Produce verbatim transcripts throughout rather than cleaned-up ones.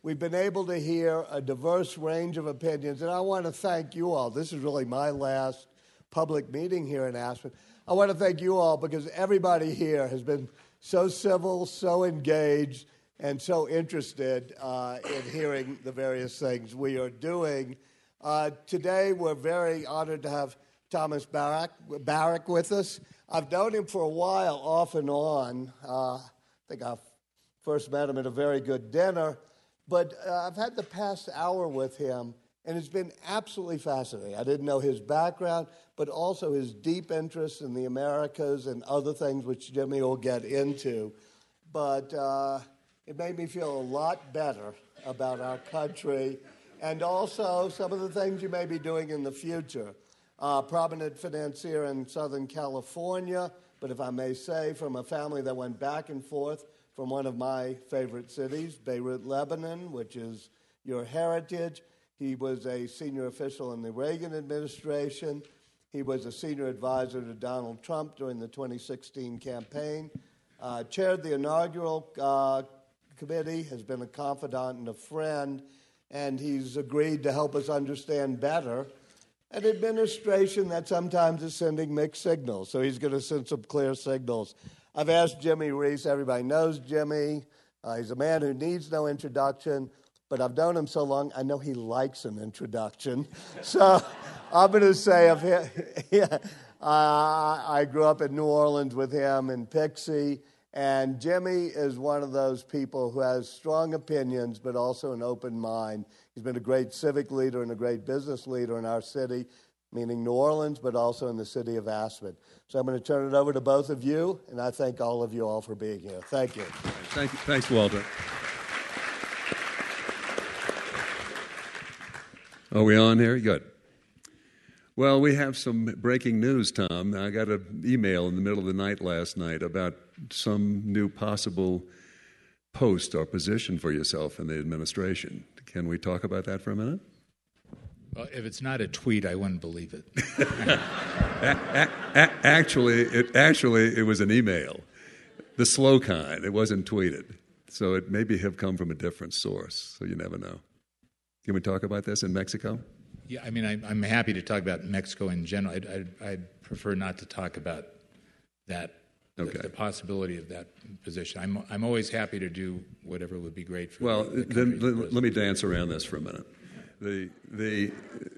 we've been able to hear a diverse range of opinions, and I want to thank you all. This is really my last public meeting here in Aspen. I want to thank you all because everybody here has been so civil, so engaged, and so interested uh, in hearing the various things we are doing. Uh, today, we're very honored to have Thomas Barrack, Barrack with us. I've known him for a while, off and on. Uh, I think I first met him at a very good dinner. But uh, I've had the past hour with him, and it's been absolutely fascinating. I didn't know his background, but also his deep interest in the Americas and other things, which Jimmy will get into. But uh, it made me feel a lot better about our country and also some of the things you may be doing in the future. Uh, prominent financier in Southern California, but if I may say, from a family that went back and forth from one of my favorite cities, Beirut, Lebanon, which is your heritage. He was a senior official in the Reagan administration. He was a senior advisor to Donald Trump during the twenty sixteen campaign. Uh, chaired the inaugural uh, committee, has been a confidant and a friend, and he's agreed to help us understand better an administration that sometimes is sending mixed signals. So he's going to send some clear signals. I've asked Jimmy Reese. Everybody knows Jimmy. Uh, he's a man who needs no introduction, but I've known him so long, I know he likes an introduction. So I'm going to say of him, yeah, uh, I grew up in New Orleans with him in Pixie, and Jimmy is one of those people who has strong opinions, but also an open mind. He's been a great civic leader and a great business leader in our city, meaning New Orleans, but also in the city of Aspen. So I'm going to turn it over to both of you, and I thank all of you all for being here. Thank you. Thank you. Thanks, Walter. Are we on here? Good. Well, we have some breaking news, Tom. I got an email in the middle of the night last night about some new possible post or position for yourself in the administration. Can we talk about that for a minute? Well, if it's not a tweet, I wouldn't believe it. a- a- actually, it actually it was an email, the slow kind. It wasn't tweeted, so it maybe have come from a different source. So you never know. Can we talk about this in Mexico? Yeah, I mean, I, I'm happy to talk about Mexico in general. I'd, I'd, I'd prefer not to talk about that. Okay. The, the possibility of that position. I'm I'm always happy to do whatever would be great for. Well, the, the then let, let me dance around this for a minute. The the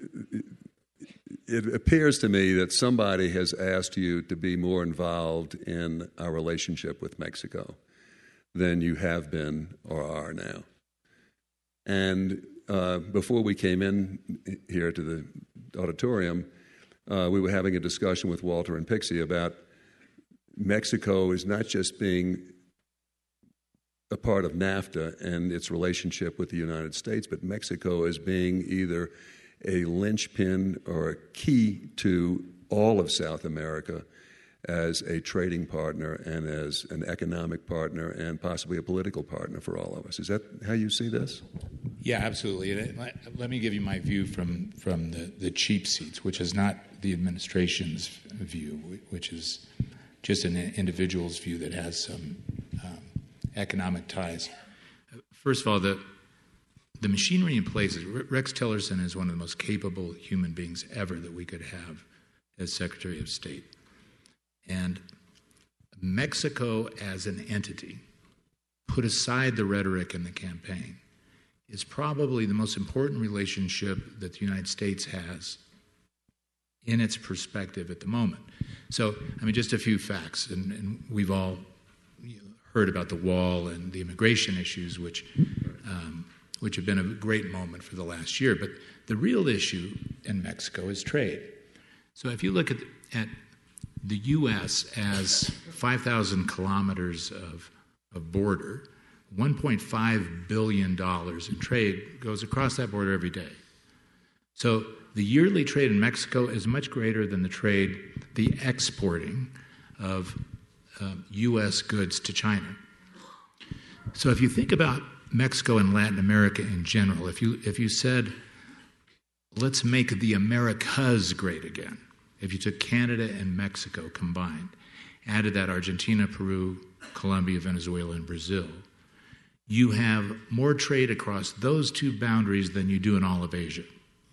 it appears to me that somebody has asked you to be more involved in our relationship with Mexico than you have been or are now. And uh, before we came in here to the auditorium, uh, we were having a discussion with Walter and Pixie about Mexico is not just being a part of NAFTA and its relationship with the United States, but Mexico as being either a linchpin or a key to all of South America as a trading partner and as an economic partner and possibly a political partner for all of us. Is that how you see this? Yeah, absolutely. Let me give you my view from, from the, the cheap seats, which is not the administration's view, which is just an individual's view that has some um, economic ties. First of all, the the machinery in place is Rex Tillerson is one of the most capable human beings ever that we could have as Secretary of State. And Mexico as an entity, put aside the rhetoric in the campaign, is probably the most important relationship that the United States has in its perspective at the moment. So, I mean, just a few facts, and, and we've all heard about the wall and the immigration issues, which um, which have been a great moment for the last year. But the real issue in Mexico is trade. So if you look at, at the U S as five thousand kilometers of, of border, one point five billion dollars in trade goes across that border every day. So the yearly trade in Mexico is much greater than the trade, the exporting of um, U S goods to China. So if you think about Mexico and Latin America in general, if you if you said, let's make the Americas great again, if you took Canada and Mexico combined, added that Argentina, Peru, Colombia, Venezuela, and Brazil, you have more trade across those two boundaries than you do in all of Asia.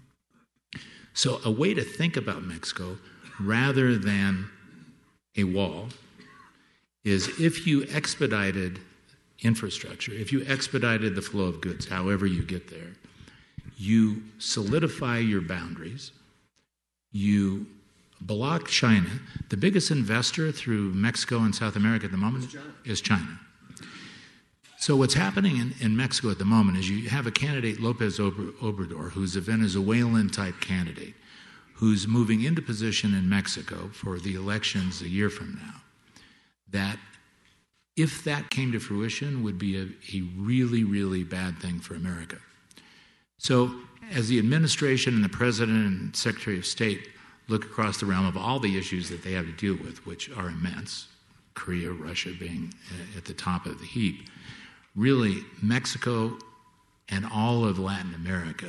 So a way to think about Mexico, rather than a wall, is if you expedited infrastructure, if you expedited the flow of goods, however you get there, you solidify your boundaries, you block China. The biggest investor through Mexico and South America at the moment is China. Is China. So what's happening in, in Mexico at the moment is you have a candidate, Lopez Obrador, who's a Venezuelan-type candidate, who's moving into position in Mexico for the elections a year from now, that if that came to fruition would be a, a really, really bad thing for America. So as the administration and the President and Secretary of State look across the realm of all the issues that they have to deal with, which are immense, Korea, Russia being at the top of the heap, really Mexico and all of Latin America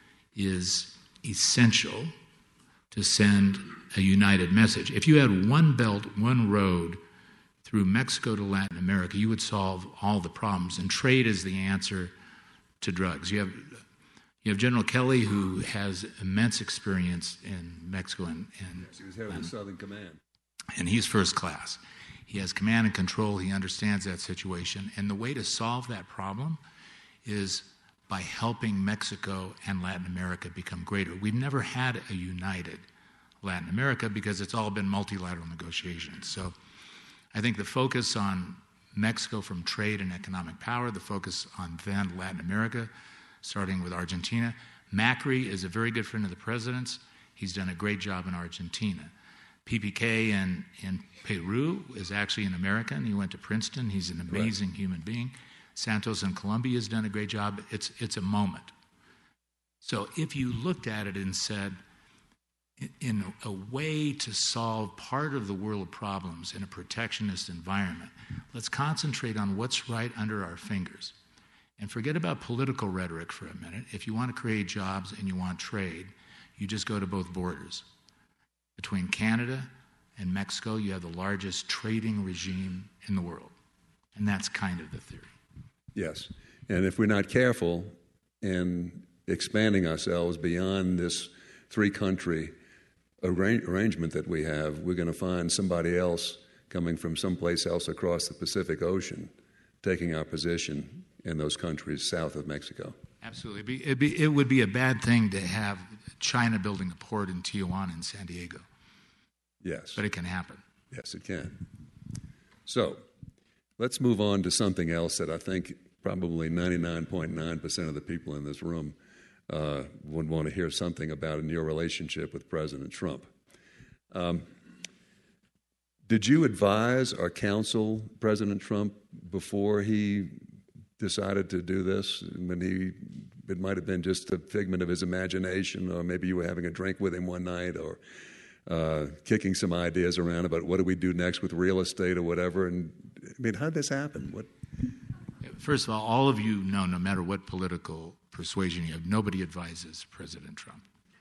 is essential to send a united message. If you had one belt, one road through Mexico to Latin America, you would solve all the problems. And trade is the answer to drugs. You have you have General Kelly, who has immense experience in Mexico and, and yes, he was head of the Southern Command, and he's first class. He has command and control. He understands that situation. And the way to solve that problem is by helping Mexico and Latin America become greater. We've never had a united Latin America because it's all been multilateral negotiations. So I think the focus on Mexico from trade and economic power, the focus on then Latin America, starting with Argentina. Macri is a very good friend of the president's. He's done a great job in Argentina. P P K in, in Peru is actually an American. He went to Princeton. He's an amazing right. human being. Santos in Colombia has done a great job. It's, it's a moment. So if you looked at it and said, in, in a, a way to solve part of the world problems in a protectionist environment, let's concentrate on what's right under our fingers. And forget about political rhetoric for a minute. If you want to create jobs and you want trade, you just go to both borders. Between Canada and Mexico, you have the largest trading regime in the world. And that's kind of the theory. Yes. And if we're not careful in expanding ourselves beyond this three-country arra- arrangement that we have, we're going to find somebody else coming from someplace else across the Pacific Ocean taking our position in those countries south of Mexico. Absolutely. It'd be, it'd be, it would be a bad thing to have China building a port in Tijuana and San Diego. Yes. But it can happen. Yes, it can. So let's move on to something else that I think probably ninety-nine point nine percent of the people in this room uh, would want to hear something about in your relationship with President Trump. Um, did you advise or counsel President Trump before he decided to do this? When he, it might have been just a figment of his imagination, or maybe you were having a drink with him one night, or uh, kicking some ideas around about what do we do next with real estate or whatever. And I mean, how did this happen? What? First of all, all of you know, no matter what political persuasion you have, nobody advises President Trump.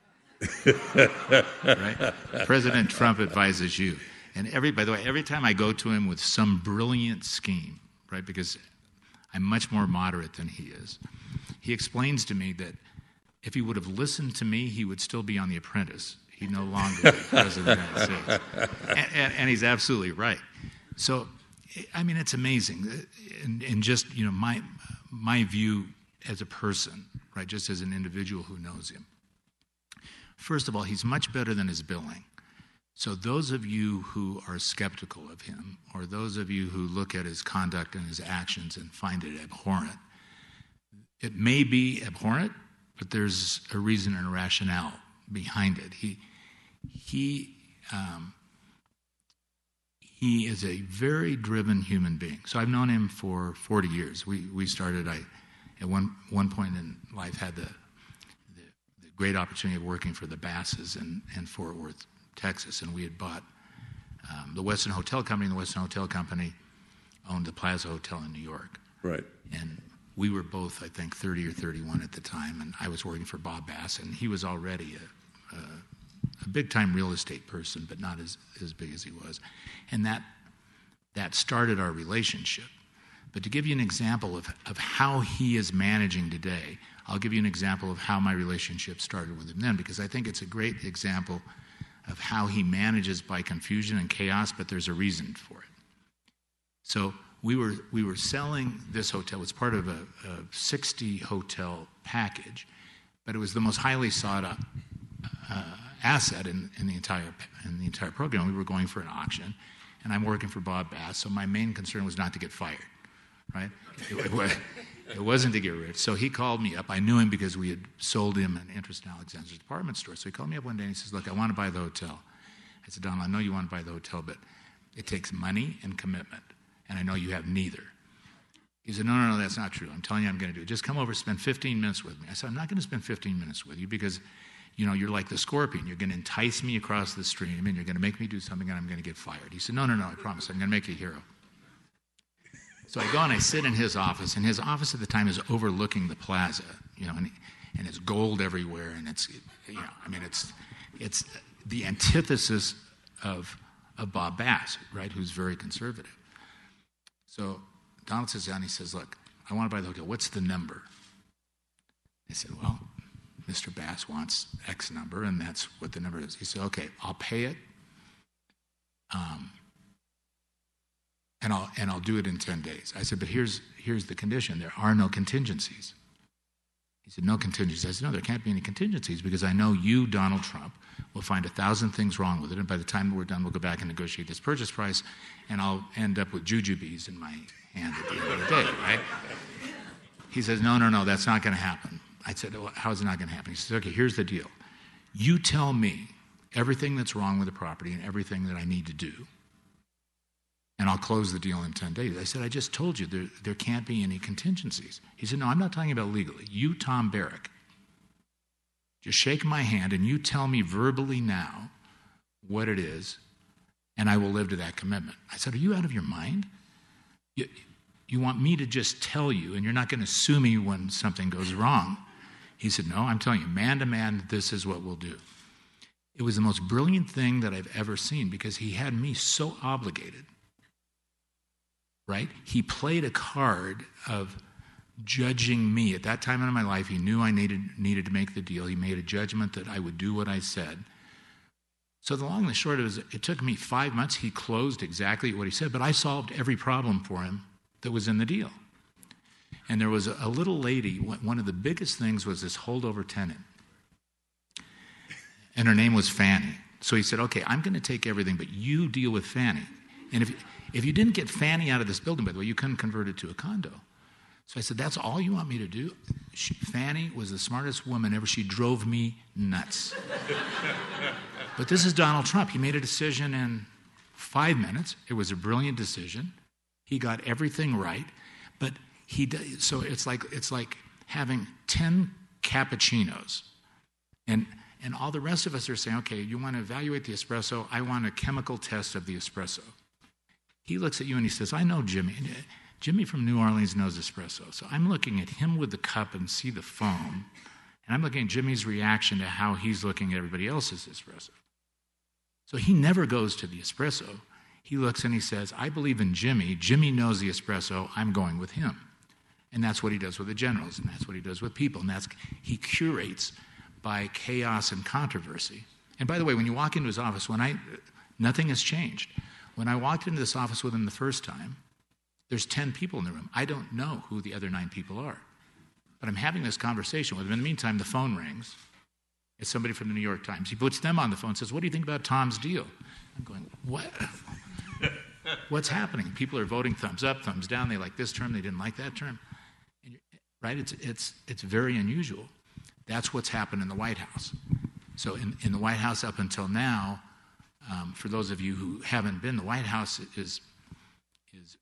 Right? President Trump advises you. And every, by the way, every time I go to him with some brilliant scheme, right, because I'm much more moderate than he is, he explains to me that if he would have listened to me, he would still be on The Apprentice. He'd no longer be president of the United States. And, and, and he's absolutely right. So, I mean, it's amazing. And, and just, you know, my my view as a person, right, just as an individual who knows him. First of all, he's much better than his billing. So those of you who are skeptical of him, or those of you who look at his conduct and his actions and find it abhorrent, it may be abhorrent, but there's a reason and a rationale behind it. He he um, he is a very driven human being. So I've known him for forty years. We we started. I at one one point in life had the the, the great opportunity of working for the Basses in, in Fort Worth, Texas, and we had bought um, the Westin Hotel Company. And the Westin Hotel Company owned the Plaza Hotel in New York. Right. And we were both, I think, thirty or thirty-one at the time, and I was working for Bob Bass, and he was already a, a, a big-time real estate person, but not as, as big as he was. And that that started our relationship. But to give you an example of, of how he is managing today, I'll give you an example of how my relationship started with him then, because I think it's a great example of how he manages by confusion and chaos, but there's a reason for it. So we were we were selling this hotel. It was part of a, a sixty hotel package, but it was the most highly sought uh, uh, asset in, in the entire in the entire program. We were going for an auction, and I'm working for Bob Bass, so my main concern was not to get fired, right? It, it, it wasn't to get rich. So he called me up. I knew him because we had sold him an interest in Alexander's department store. So he called me up one day and he says, "Look, I want to buy the hotel." I said, "Donald, I know you want to buy the hotel, but it takes money and commitment, and I know you have neither." He said, no, no, no, that's not true. I'm telling you I'm going to do it. Just come over, spend fifteen minutes with me. I said, I'm not going to spend fifteen minutes with you because, you know, you're like the scorpion. You're going to entice me across the stream, and you're going to make me do something, and I'm going to get fired. He said, no, no, no, I promise. I'm going to make you a hero. So I go and I sit in his office, and his office at the time is overlooking the plaza, you know, and, and it's gold everywhere, and it's, you know, I mean, it's it's the antithesis of, of Bob Bass, right, who's very conservative. So Donald sits down and he says, "Look, I want to buy the hotel. What's the number?" I said, "Well, Mister Bass wants X number, and that's what the number is." He said, "Okay, I'll pay it, um, and I'll and I'll do it in ten days." I said, "But here's here's the condition: there are no contingencies." He said, "No contingencies." I said, "No, there can't be any contingencies because I know you, Donald Trump, will find a thousand things wrong with it, and by the time we're done, we'll go back and negotiate this purchase price, and I'll end up with jujubes in my hand at the end of the day, right?" He says, "No, no, no, that's not going to happen." I said, "Well, how is it not going to happen?" He says, "Okay, here's the deal. You tell me everything that's wrong with the property and everything that I need to do, and I'll close the deal in ten days. I said, "I just told you there, there can't be any contingencies." He said, "No, I'm not talking about legally. You, Tom Barrack, just shake my hand and you tell me verbally now what it is, and I will live to that commitment." I said, "Are you out of your mind? You, you want me to just tell you, and you're not going to sue me when something goes wrong?" He said, "No, I'm telling you, man to man, this is what we'll do." It was the most brilliant thing that I've ever seen because he had me so obligated, right? He played a card of judging me. At that time in my life, he knew I needed needed to make the deal. He made a judgment that I would do what I said. So the long and the short of it is, it took me five months. He closed exactly what he said, but I solved every problem for him that was in the deal. And there was a, a little lady. One of the biggest things was this holdover tenant, and her name was Fanny. So he said, "Okay, I'm going to take everything, but you deal with Fanny. And if if you didn't get Fanny out of this building, by the way, you couldn't convert it to a condo." So I said, "That's all you want me to do?" She, Fanny was the smartest woman ever. She drove me nuts. But this is Donald Trump. He made a decision in five minutes. It was a brilliant decision. He got everything right. But he so it's like it's like having ten cappuccinos, and and all the rest of us are saying, "Okay, you want to evaluate the espresso? I want a chemical test of the espresso." He looks at you and he says, "I know Jimmy. Jimmy from New Orleans knows espresso." So I'm looking at him with the cup and see the foam, and I'm looking at Jimmy's reaction to how he's looking at everybody else's espresso. So he never goes to the espresso. He looks and he says, "I believe in Jimmy. Jimmy knows the espresso. I'm going with him." And that's what he does with the generals, and that's what he does with people, and that's he curates by chaos and controversy. And by the way, when you walk into his office, when I nothing has changed. When I walked into this office with him the first time, there's ten people in the room. I don't know who the other nine people are. But I'm having this conversation with him. In the meantime, the phone rings. It's somebody from the New York Times. He puts them on the phone and says, "What do you think about Tom's deal?" I'm going, "What? What's happening?" People are voting thumbs up, thumbs down. They like this term, they didn't like that term. And right? It's, it's, it's very unusual. That's what's happened in the White House. So in, in the White House up until now, um, for those of you who haven't been, the White House is is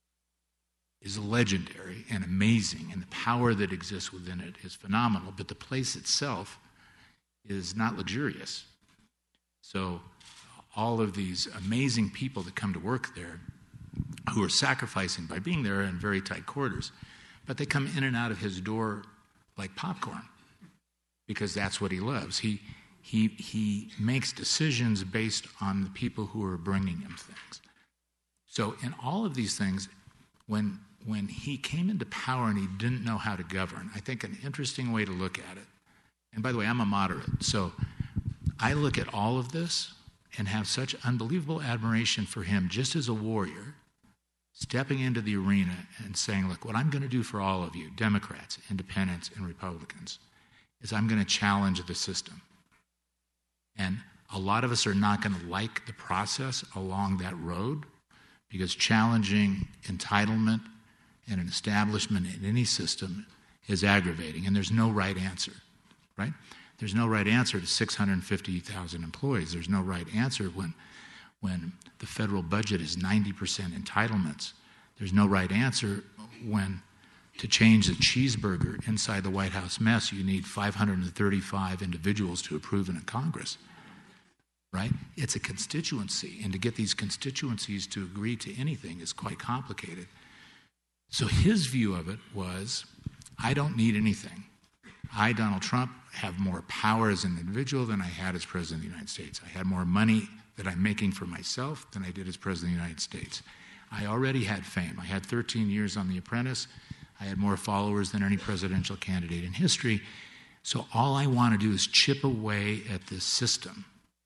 is legendary and amazing, and the power that exists within it is phenomenal, but the place itself is not luxurious. So all of these amazing people that come to work there who are sacrificing by being there in very tight quarters, but they come in and out of his door like popcorn because that's what he loves. He he he makes decisions based on the people who are bringing him things. So in all of these things, when when he came into power and he didn't know how to govern, I think an interesting way to look at it, and by the way, I'm a moderate, so I look at all of this and have such unbelievable admiration for him just as a warrior, stepping into the arena and saying, look, what I'm going to do for all of you, Democrats, Independents, and Republicans, is I'm going to challenge the system. And a lot of us are not going to like the process along that road, because challenging entitlement and an establishment in any system is aggravating, and there's no right answer, right? There's no right answer to six hundred fifty thousand employees. There's no right answer when, when the federal budget is ninety percent entitlements. There's no right answer when, to change the cheeseburger inside the White House mess, you need five hundred thirty-five individuals to approve in a Congress, right? It's a constituency, and to get these constituencies to agree to anything is quite complicated. So his view of it was, I don't need anything. I, Donald Trump, have more power as an individual than I had as President of the United States. I had more money that I'm making for myself than I did as President of the United States. I already had fame. I had thirteen years on The Apprentice. I had more followers than any presidential candidate in history. So all I want to do is chip away at this system.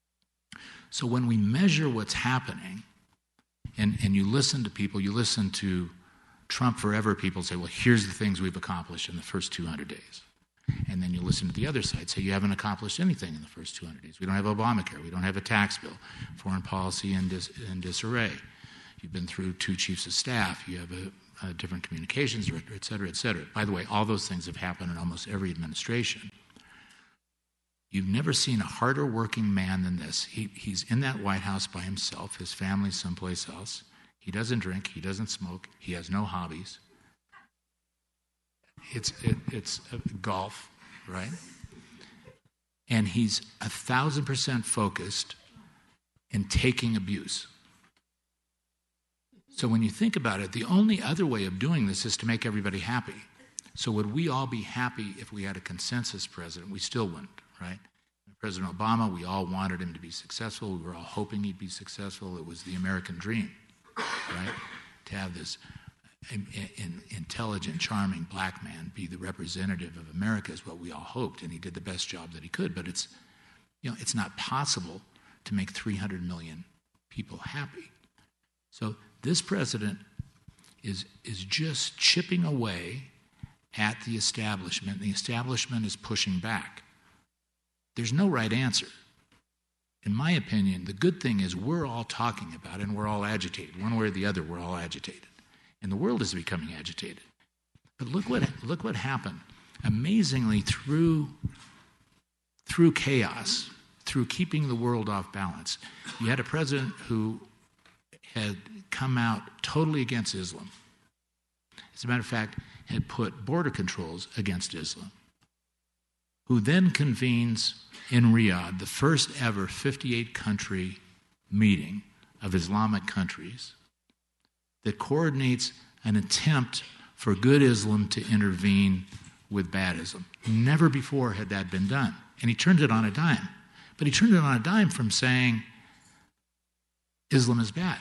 So when we measure what's happening, and, and you listen to people, you listen to Trump Forever people say, well, here's the things we've accomplished in the first two hundred days. And then you listen to the other side, say you haven't accomplished anything in the first two hundred days. We don't have Obamacare. We don't have a tax bill. Foreign policy in, dis, in disarray. You've been through two chiefs of staff. You have a, a different communications director, et cetera, et cetera. By the way, all those things have happened in almost every administration. You've never seen a harder working man than this. He, he's in that White House by himself. His family's someplace else. He doesn't drink. He doesn't smoke. He has no hobbies. It's it, it's golf, right? And he's a thousand percent focused in taking abuse. So when you think about it, the only other way of doing this is to make everybody happy. So would we all be happy if we had a consensus president? We still wouldn't, right? President Obama, we all wanted him to be successful. We were all hoping he'd be successful. It was the American dream, right? To have this in, in, intelligent, charming black man be the representative of America is what we all hoped, and he did the best job that he could. But it's, you know, it's not possible to make three hundred million people happy. So this president is is just chipping away at the establishment. The establishment is pushing back. There's no right answer. In my opinion, the good thing is we're all talking about it and we're all agitated. One way or the other, we're all agitated. And the world is becoming agitated. But look what look what happened. Amazingly, through, through chaos, through keeping the world off balance, you had a president who had come out totally against Islam. As a matter of fact, had put border controls against Islam, who then convenes in Riyadh the first ever fifty-eight country meeting of Islamic countries that coordinates an attempt for good Islam to intervene with bad Islam. Never before had that been done. And he turned it on a dime. But he turned it on a dime from saying Islam is bad.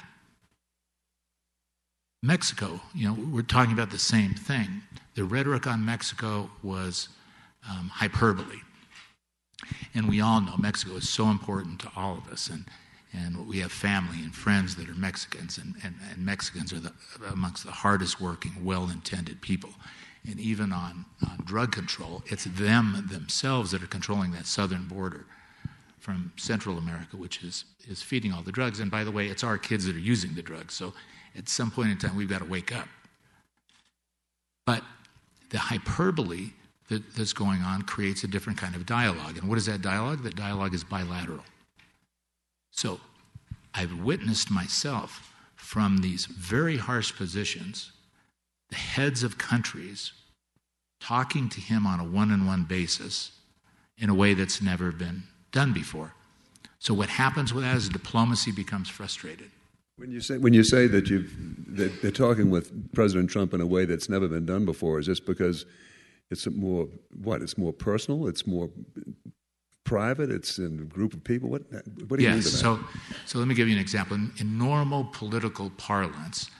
Mexico, you know, we're talking about the same thing. The rhetoric on Mexico was um, hyperbole. And we all know Mexico is so important to all of us. And, and we have family and friends that are Mexicans. And, and, and Mexicans are the, amongst the hardest working, well-intended people. And even on, on drug control, it's them themselves that are controlling that southern border from Central America, which is, is feeding all the drugs. And by the way, it's our kids that are using the drugs. So at some point in time, we've got to wake up. But the hyperbole that, that's going on creates a different kind of dialogue. And what is that dialogue? That dialogue is bilateral. So I've witnessed myself from these very harsh positions, the heads of countries talking to him on a one-on-one basis in a way that's never been done before. So what happens with that is diplomacy becomes frustrated. When you say when you say that you've that they're talking with President Trump in a way that's never been done before, is this because it's more what? It's more personal. It's more private. It's in a group of people. What what do you yes, mean by that? so so let me give you an example. In, in normal political parlance,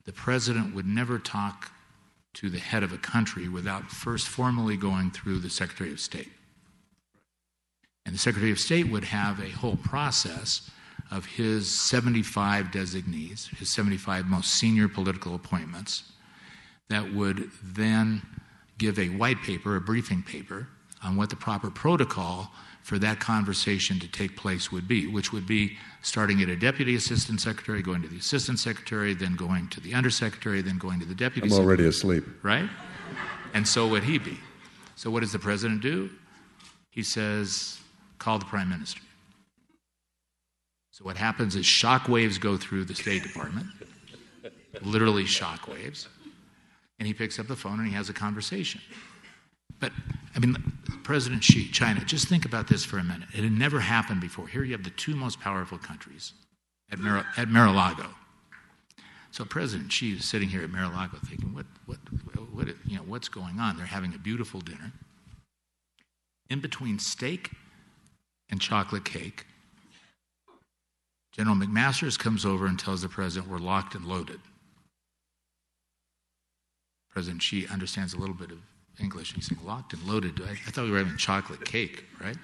the president would never talk to the head of a country without first formally going through the Secretary of State. And the Secretary of State would have a whole process of his seventy-five designees, his seventy-five most senior political appointments, that would then give a white paper, a briefing paper, on what the proper protocol for that conversation to take place would be, which would be starting at a deputy assistant secretary, going to the assistant secretary, then going to the undersecretary, then going to the deputy I'm secretary. already asleep. Right? And so would he be. So what does the president do? He says, call the prime minister. So what happens is shock waves go through the State Department, literally shock waves, and he picks up the phone and he has a conversation. But, I mean, President Xi, China, just think about this for a minute. It had never happened before. Here you have the two most powerful countries at, Mar- at Mar-a-Lago. So President Xi is sitting here at Mar-a-Lago thinking, what, what, what, you know, what's going on? They're having a beautiful dinner. In between steak and chocolate cake, General McMaster's comes over and tells the president, we're locked and loaded. President Xi understands a little bit of English, and he's saying, locked and loaded. I, I thought we were having chocolate cake, right?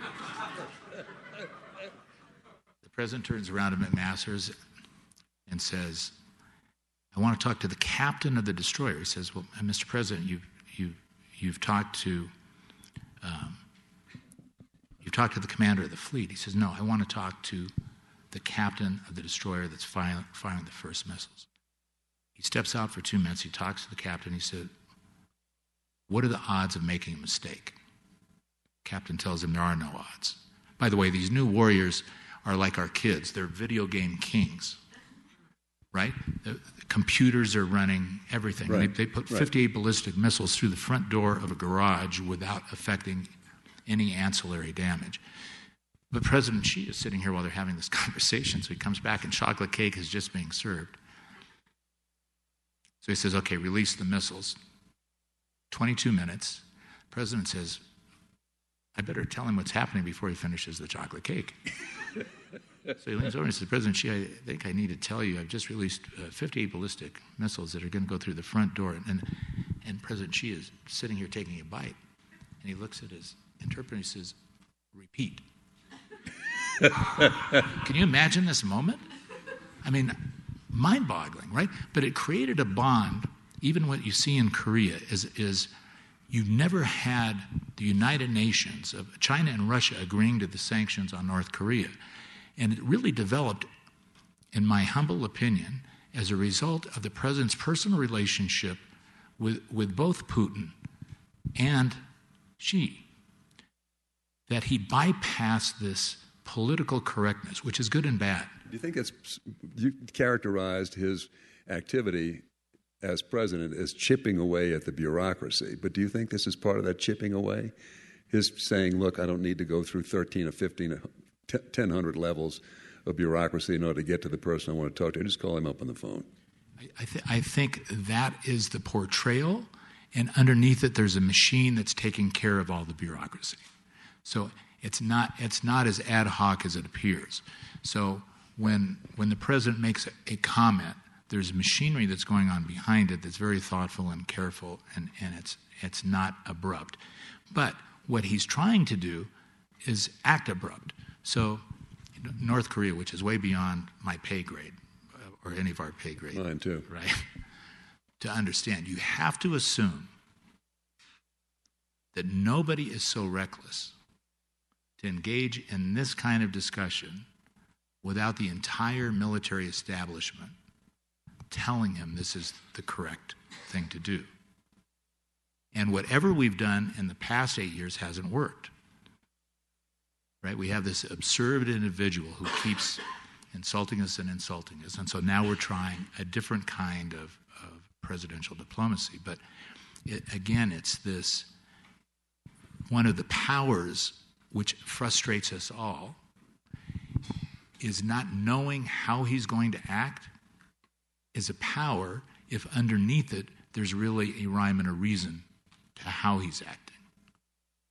The president turns around to McMaster's and says, I want to talk to the captain of the destroyer. He says, well, Mister President, you've, you've, you've talked to um, you've talked to the commander of the fleet. He says, no, I want to talk to the captain of the destroyer that's firing, firing the first missiles. He steps out for two minutes. He talks to the captain. He said, what are the odds of making a mistake? Captain tells him there are no odds. By the way, these new warriors are like our kids. They're video game kings, right? The, the computers are running everything. Right. They, they put Right. fifty-eight ballistic missiles through the front door of a garage without affecting any ancillary damage. But President Xi is sitting here while they're having this conversation, so he comes back and chocolate cake is just being served. So he says, okay, release the missiles. twenty-two minutes. The president says, I better tell him what's happening before he finishes the chocolate cake. So he leans over and says, President Xi, I think I need to tell you, I've just released uh, fifty-eight ballistic missiles that are going to go through the front door. And, and President Xi is sitting here taking a bite. And he looks at his interpreter and he says, repeat. Can you imagine this moment? I mean, mind-boggling, right? But it created a bond. Even what you see in Korea is, is you've never had the United Nations of China and Russia agreeing to the sanctions on North Korea. And it really developed, in my humble opinion, as a result of the president's personal relationship with, with both Putin and Xi, that he bypassed this political correctness, which is good and bad. Do you think it's, you characterized his activity as president as chipping away at the bureaucracy, but do you think this is part of that chipping away? His saying, look, I don't need to go through thirteen or fifteen or ten hundred levels of bureaucracy in order to get to the person I want to talk to. I just call him up on the phone. I, I, th- I think that is the portrayal, and underneath it there's a machine that's taking care of all the bureaucracy. So it's not it's not as ad hoc as it appears. So when when the president makes a, a comment, there's machinery that's going on behind it that's very thoughtful and careful, and, and it's it's not abrupt. But what he's trying to do is act abrupt. So you know, North Korea, which is way beyond my pay grade, uh, or any of our pay grade. Mine too. Right? To understand, you have to assume that nobody is so reckless to engage in this kind of discussion without the entire military establishment telling him this is the correct thing to do. And whatever we've done in the past eight years hasn't worked. Right? We have this absurd individual who keeps insulting us and insulting us. And so now we're trying a different kind of, of presidential diplomacy. But it, again, it's this, one of the powers which frustrates us all is not knowing how he's going to act is a power if underneath it there's really a rhyme and a reason to how he's acting.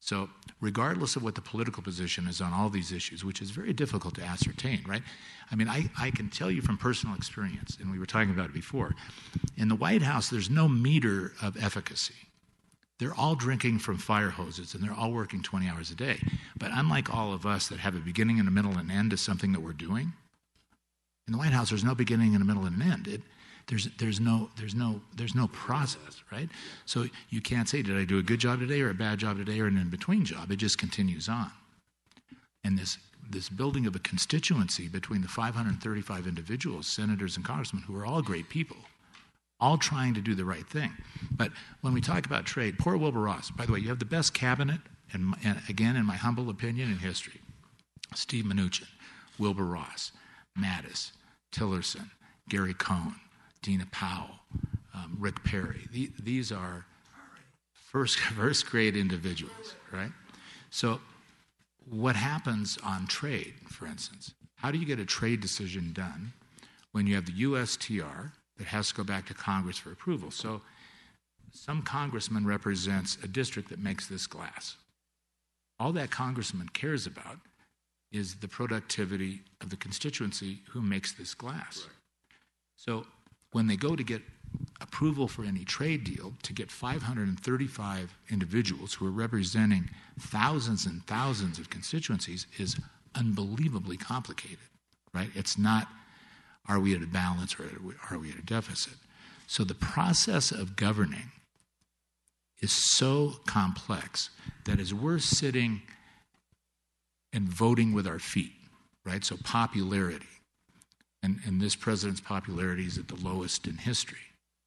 So regardless of what the political position is on all these issues, which is very difficult to ascertain, right? I mean, I, I can tell you from personal experience, and we were talking about it before, in the White House, there's no meter of efficacy. They're all drinking from fire hoses, and they're all working twenty hours a day. But unlike all of us that have a beginning and a middle and an end to something that we're doing, in the White House, there's no beginning and a middle and an end. It, there's, there's, no, there's, no, there's no process, right? So you can't say, did I do a good job today or a bad job today or an in-between job? It just continues on. And this, this building of a constituency between the five hundred thirty-five individuals, senators and congressmen, who are all great people, all trying to do the right thing. But when we talk about trade, poor Wilbur Ross, by the way, you have the best cabinet, and, and again, in my humble opinion, in history. Steve Mnuchin, Wilbur Ross, Mattis, Tillerson, Gary Cohn, Dina Powell, um, Rick Perry. The, these are first, first grade individuals, right? So what happens on trade, for instance? How do you get a trade decision done when you have the U S T R that has to go back to Congress for approval? So some congressman represents a district that makes this glass. All that congressman cares about is the productivity of the constituency who makes this glass. Right. So when they go to get approval for any trade deal, to get five hundred thirty-five individuals who are representing thousands and thousands of constituencies is unbelievably complicated, right? It's not, are we at a balance or are we at a deficit? So the process of governing is so complex that as we're sitting and voting with our feet, right? So popularity, and, and this president's popularity is at the lowest in history.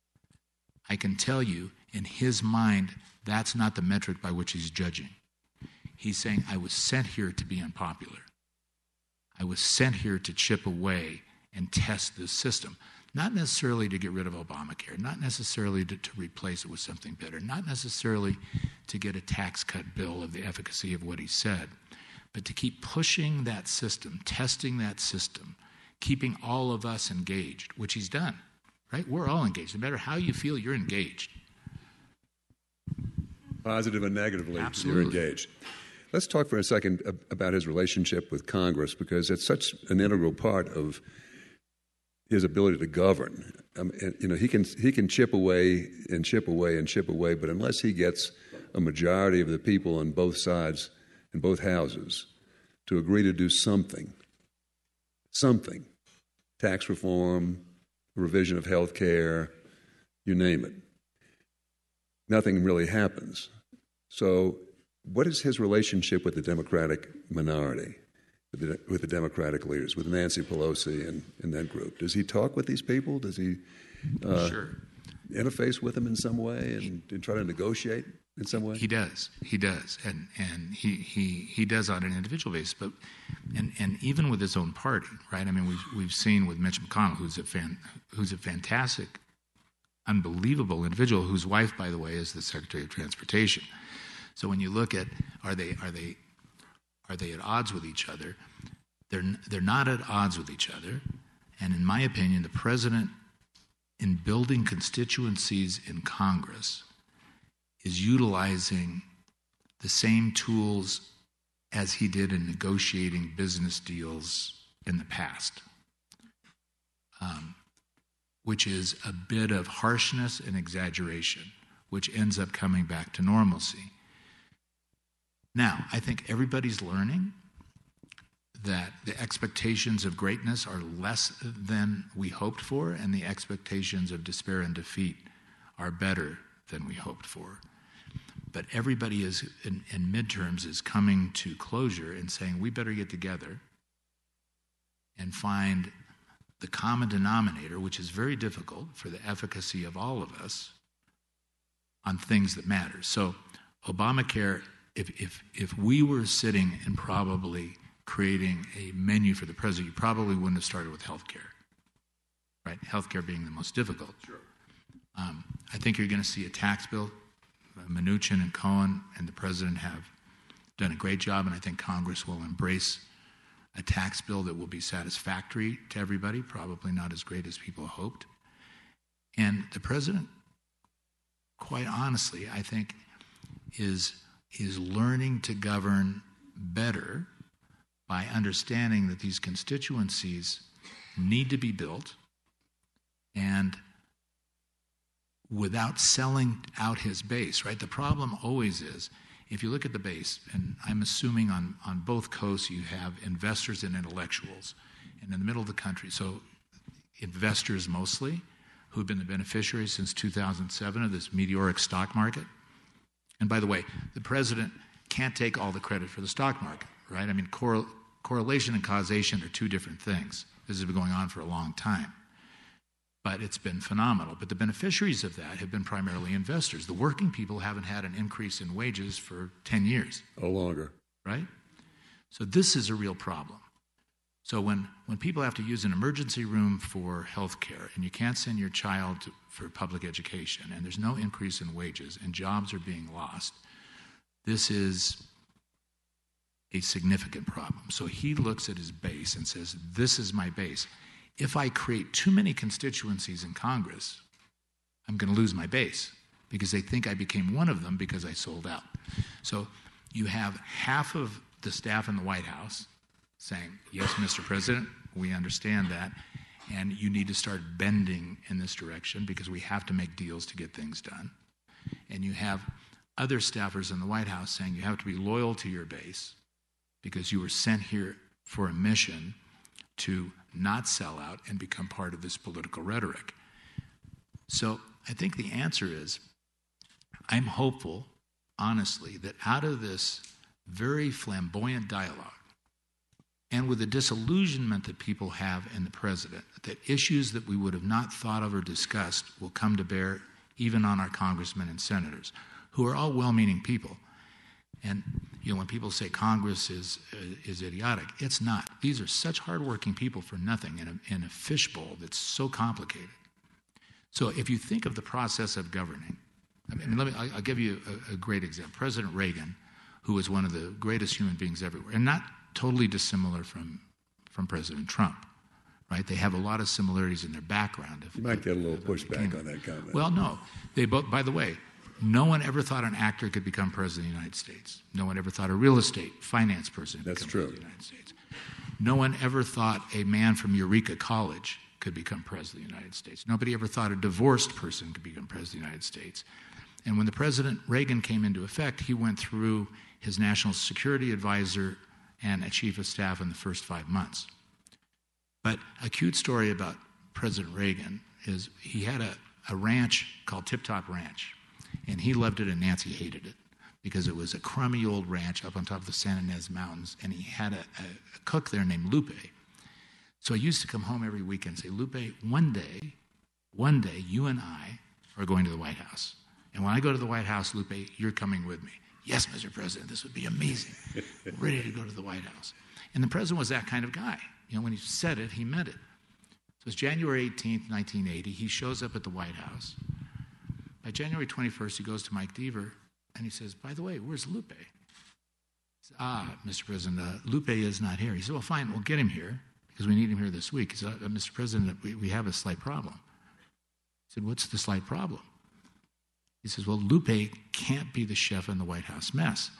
I can tell you, in his mind, that's not the metric by which he's judging. He's saying, I was sent here to be unpopular. I was sent here to chip away and test this system. Not necessarily to get rid of Obamacare, not necessarily to, to replace it with something better, not necessarily to get a tax cut bill of the efficacy of what he said, but to keep pushing that system, testing that system, keeping all of us engaged, which he's done, right? We're all engaged. No matter how you feel, you're engaged. Positive and negatively, Absolutely. You're engaged. Let's talk for a second about his relationship with Congress, because it's such an integral part of his ability to govern. Um, and, you know, he can he can chip away and chip away and chip away, but unless he gets a majority of the people on both sides, in both houses, to agree to do something, something, tax reform, revision of health care, you name it, nothing really happens. So what is his relationship with the Democratic minority, with the, with the Democratic leaders, with Nancy Pelosi and, and that group? Does he talk with these people? Does he uh, sure. interface with them in some way and, and try to negotiate in some way? He does. He does. And and he, he, he does on an individual basis. But and, and even with his own party, right? I mean, we've, we've seen with Mitch McConnell, who's a, fan, who's a fantastic, unbelievable individual, whose wife, by the way, is the Secretary of Transportation. So when you look at, are they are they are they at odds with each other? They're they're not at odds with each other. And in my opinion, the president, in building constituencies in Congress, is utilizing the same tools as he did in negotiating business deals in the past, um, which is a bit of harshness and exaggeration, which ends up coming back to normalcy. Now, I think everybody's learning that the expectations of greatness are less than we hoped for, and the expectations of despair and defeat are better than we hoped for. But everybody is, in, in midterms, is coming to closure and saying, we better get together and find the common denominator, which is very difficult for the efficacy of all of us, on things that matter. So Obamacare, if if if we were sitting and probably creating a menu for the president, you probably wouldn't have started with health care, right? Health care being the most difficult. Sure. Um, I think you're going to see a tax bill. Uh, Mnuchin and Cohen and the president have done a great job, and I think Congress will embrace a tax bill that will be satisfactory to everybody, probably not as great as people hoped. And the president, quite honestly, I think, is is learning to govern better by understanding that these constituencies need to be built, and without selling out his base, right? The problem always is, if you look at the base, and I'm assuming on, on both coasts you have investors and intellectuals, and in the middle of the country, so investors mostly, who've been the beneficiaries since two thousand seven of this meteoric stock market. And by the way, the president can't take all the credit for the stock market, right? I mean, correl- correlation and causation are two different things. This has been going on for a long time. But it's been phenomenal. But the beneficiaries of that have been primarily investors. The working people haven't had an increase in wages for ten years. Or longer. Right? So this is a real problem. So when, when people have to use an emergency room for health care, and you can't send your child to, for public education, and there's no increase in wages, and jobs are being lost, this is a significant problem. So he looks at his base and says, this is my base. If I create too many constituencies in Congress, I'm going to lose my base because they think I became one of them because I sold out. So you have half of the staff in the White House saying, yes, Mister President, we understand that, and you need to start bending in this direction because we have to make deals to get things done. And you have other staffers in the White House saying you have to be loyal to your base because you were sent here for a mission to not sell out and become part of this political rhetoric. So I think the answer is, I'm hopeful, honestly, that out of this very flamboyant dialogue, and with the disillusionment that people have in the president, that issues that we would have not thought of or discussed will come to bear even on our congressmen and senators, who are all well-meaning people. And you know, when people say Congress is uh, is idiotic, it's not. These are such hardworking people for nothing in a, in a fishbowl that's so complicated. So if you think of the process of governing, I mean, let me, I'll, I'll give you a, a great example. President Reagan, who was one of the greatest human beings everywhere, and not totally dissimilar from, from President Trump, right? They have a lot of similarities in their background. If, You might get a little if- if pushback came- on that comment. Well, no. They both, by the way, no one ever thought an actor could become president of the United States. No one ever thought a real estate finance person could That's become true. president of the United States. No one ever thought a man from Eureka College could become president of the United States. Nobody ever thought a divorced person could become president of the United States. And when the President Reagan came into effect, he went through his national security advisor and a chief of staff in the first five months. But a cute story about President Reagan is he had a, a ranch called Tip Top Ranch, and he loved it and Nancy hated it because it was a crummy old ranch up on top of the San Ynez Mountains, and he had a, a, a cook there named Lupe. So I used to come home every weekend and say, Lupe, one day, one day, you and I are going to the White House. And when I go to the White House, Lupe, you're coming with me. Yes, Mister President, this would be amazing. We're ready to go to the White House. And the president was that kind of guy. You know, when he said it, he meant it. So it's January eighteenth, nineteen eighty. He shows up at the White House. By January twenty-first, he goes to Mike Deaver, and he says, by the way, where's Lupe? He says, ah, Mister President, uh, Lupe is not here. He said, well, fine, we'll get him here because we need him here this week. He said, uh, Mister President, we, we have a slight problem. He said, what's the slight problem? He says, well, Lupe can't be the chef in the White House mess.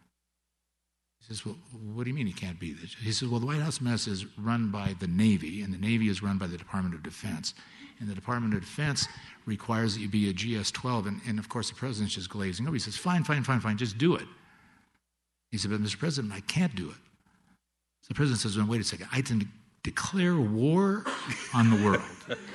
He says, well, what do you mean he can't be the chef? He says, well, the White House mess is run by the Navy, and the Navy is run by the Department of Defense. And the Department of Defense requires that you be a G S twelve. And, and of course, the president's just glazing over. He says, fine, fine, fine, fine, just do it. He said, but Mister President, I can't do it. So the president says, well, wait a second. I can declare war on the world.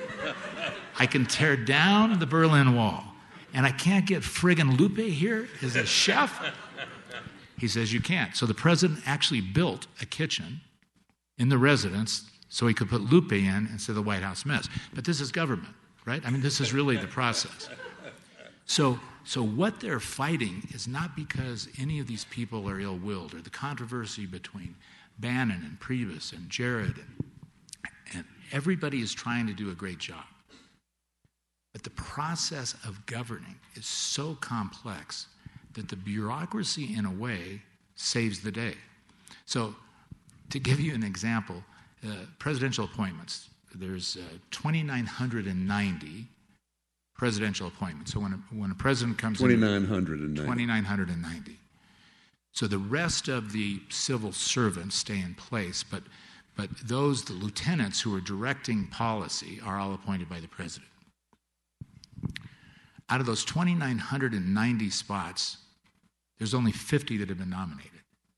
I can tear down the Berlin Wall. And I can't get friggin' Lupe here as a chef? He says, you can't. So the president actually built a kitchen in the residence so he could put Lupe in instead of the White House mess. But this is government, right? I mean, this is really the process. So, so what they're fighting is not because any of these people are ill-willed or the controversy between Bannon and Priebus and Jared. And, and everybody is trying to do a great job. But the process of governing is so complex that the bureaucracy, in a way, saves the day. So, to give you an example, uh, presidential appointments, there's uh, two thousand nine hundred ninety presidential appointments. So when a, when a president comes in... two thousand nine hundred ninety. two thousand nine hundred ninety. So the rest of the civil servants stay in place, but but those, the lieutenants who are directing policy, are all appointed by the president. Out of those two thousand nine hundred ninety spots, there's only fifty that have been nominated.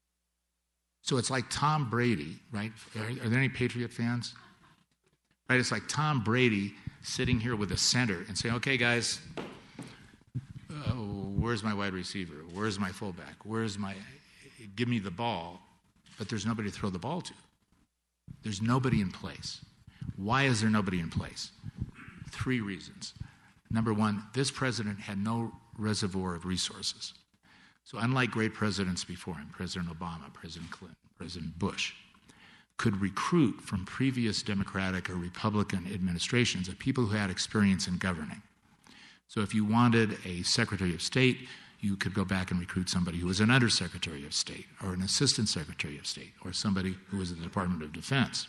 So it's like Tom Brady, right? Are, are there any Patriot fans? Right? It's like Tom Brady sitting here with a center and saying, okay, guys, uh, where's my wide receiver? Where's my fullback? Where's my, give me the ball. But there's nobody to throw the ball to. There's nobody in place. Why is there nobody in place? Three reasons. Number one, this president had no reservoir of resources. So unlike great presidents before him, President Obama, President Clinton, President Bush, could recruit from previous Democratic or Republican administrations of people who had experience in governing. So if you wanted a Secretary of State, you could go back and recruit somebody who was an Undersecretary of State or an Assistant Secretary of State or somebody who was in the Department of Defense.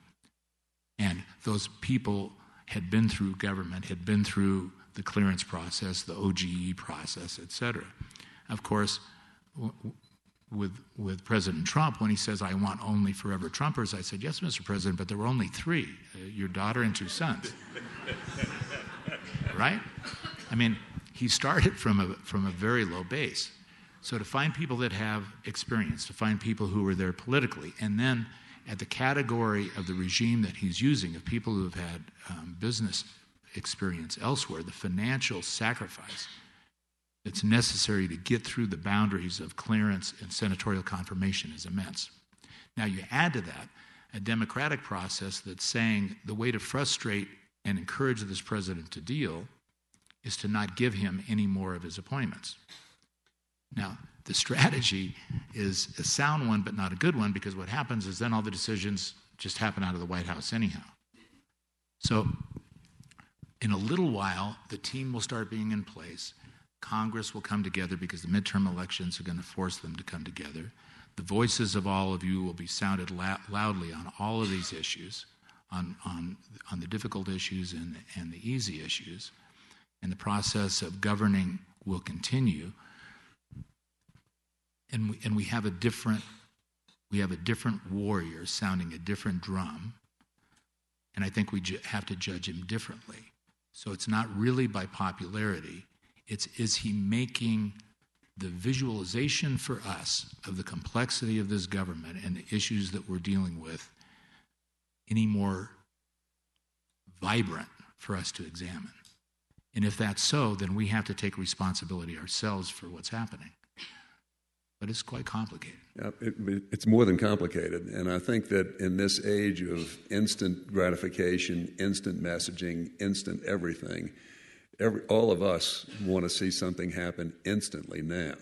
And those people had been through government, had been through the clearance process, the O G E process, et cetera. Of course, w- with with President Trump, when he says, I want only forever Trumpers, I said, yes, Mister President, but there were only three, uh, your daughter and two sons. Right? I mean, he started from a from a very low base. So to find people that have experience, to find people who are there politically, and then at the category of the regime that he's using, of people who have had um, business experience elsewhere, the financial sacrifice that's necessary to get through the boundaries of clearance and senatorial confirmation is immense. Now you add to that a democratic process that's saying the way to frustrate and encourage this president to deal is to not give him any more of his appointments. Now, the strategy is a sound one, but not a good one, because what happens is then all the decisions just happen out of the White House anyhow. So in a little while, the team will start being in place. Congress will come together because the midterm elections are going to force them to come together. The voices of all of you will be sounded la- loudly on all of these issues, on, on, on the difficult issues and, and the easy issues. And the process of governing will continue. And we, and we have a different we have a different warrior sounding a different drum. And I think we ju- have to judge him differently. So it's not really by popularity. It's, is he making the visualization for us of the complexity of this government and the issues that we're dealing with any more vibrant for us to examine? And if that's so, then we have to take responsibility ourselves for what's happening. But it's quite complicated. Yeah, it, it's more than complicated. And I think that in this age of instant gratification, instant messaging, instant everything, every, all of us want to see something happen instantly now.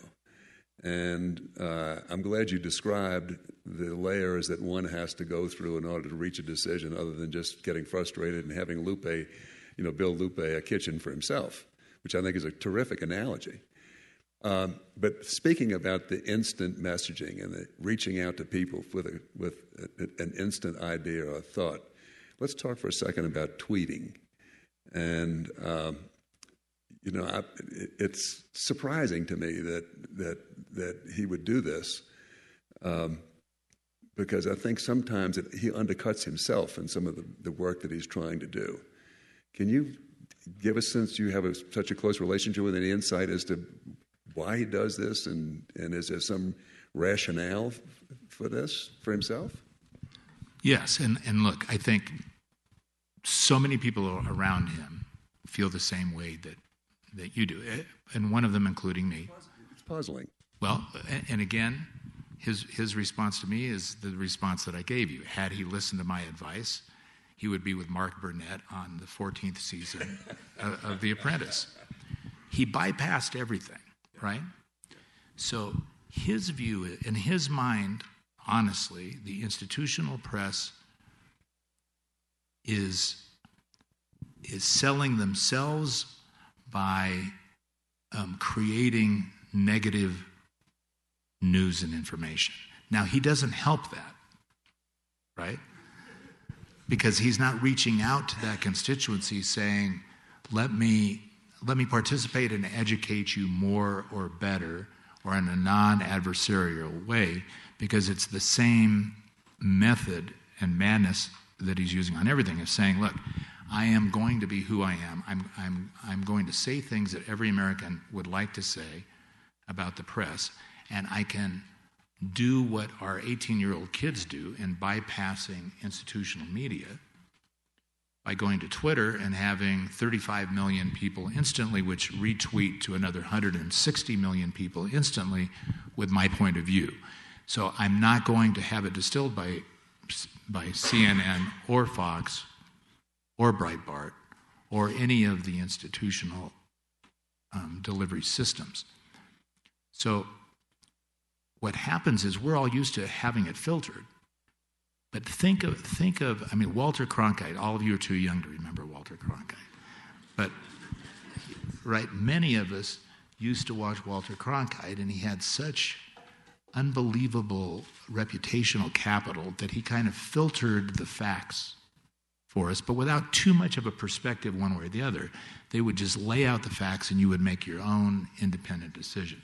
And uh, I'm glad you described the layers that one has to go through in order to reach a decision, other than just getting frustrated and having Lupe, you know, build Lupe a kitchen for himself, which I think is a terrific analogy. Um, but speaking about the instant messaging and the reaching out to people with a, with a, an instant idea or a thought, let's talk for a second about tweeting. And um, you know, I, it's surprising to me that that that he would do this, um, because I think sometimes it, he undercuts himself in some of the, the work that he's trying to do. Can you give us, since you have a, such a close relationship with, any insight as to why he does this, and, and is there some rationale f- for this for himself? Yes, and, and look, I think so many people around him feel the same way that, that you do, and one of them including me. It's puzzling. Well, and, and again, his his response to me is the response that I gave you. Had he listened to my advice, he would be with Mark Burnett on the fourteenth season of, of The Apprentice. He bypassed everything. Right? So his view, in his mind, honestly, the institutional press is, is selling themselves by um, creating negative news and information. Now, he doesn't help that, right? Because he's not reaching out to that constituency saying, let me... Let me participate and educate you more or better, or in a non-adversarial way, because it's the same method and madness that he's using on everything, is saying, look, I am going to be who I am. I'm, I'm, I'm going to say things that every American would like to say about the press, and I can do what our eighteen-year-old kids do in bypassing institutional media by going to Twitter and having thirty-five million people instantly, which retweet to another one hundred sixty million people instantly with my point of view. So I'm not going to have it distilled by, by C N N or Fox or Breitbart or any of the institutional um, delivery systems. So what happens is we're all used to having it filtered. But think of, think of, I mean, Walter Cronkite, all of you are too young to remember Walter Cronkite. But, right, many of us used to watch Walter Cronkite, and he had such unbelievable reputational capital that he kind of filtered the facts for us, but without too much of a perspective one way or the other. They would just lay out the facts, and you would make your own independent decision.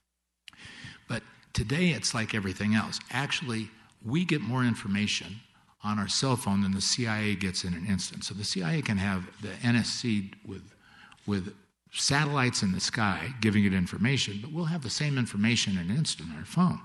But today, it's like everything else. Actually, we get more information on our cell phone than the C I A gets in an instant. So the C I A can have the N S C with, with satellites in the sky giving it information, but we'll have the same information in an instant on our phone.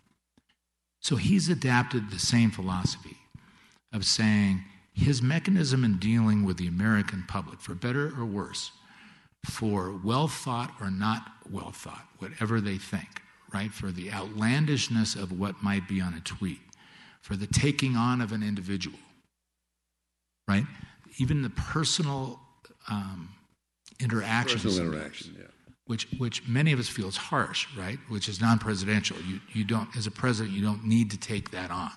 So he's adapted the same philosophy of saying his mechanism in dealing with the American public, for better or worse, for well thought or not well thought, whatever they think, right, for the outlandishness of what might be on a tweet, for the taking on of an individual, right? Even the personal um, interactions. Personal interaction, yeah. Which, which many of us feel is harsh, right? Which is non-presidential. You, you don't, as a president, you don't need to take that on.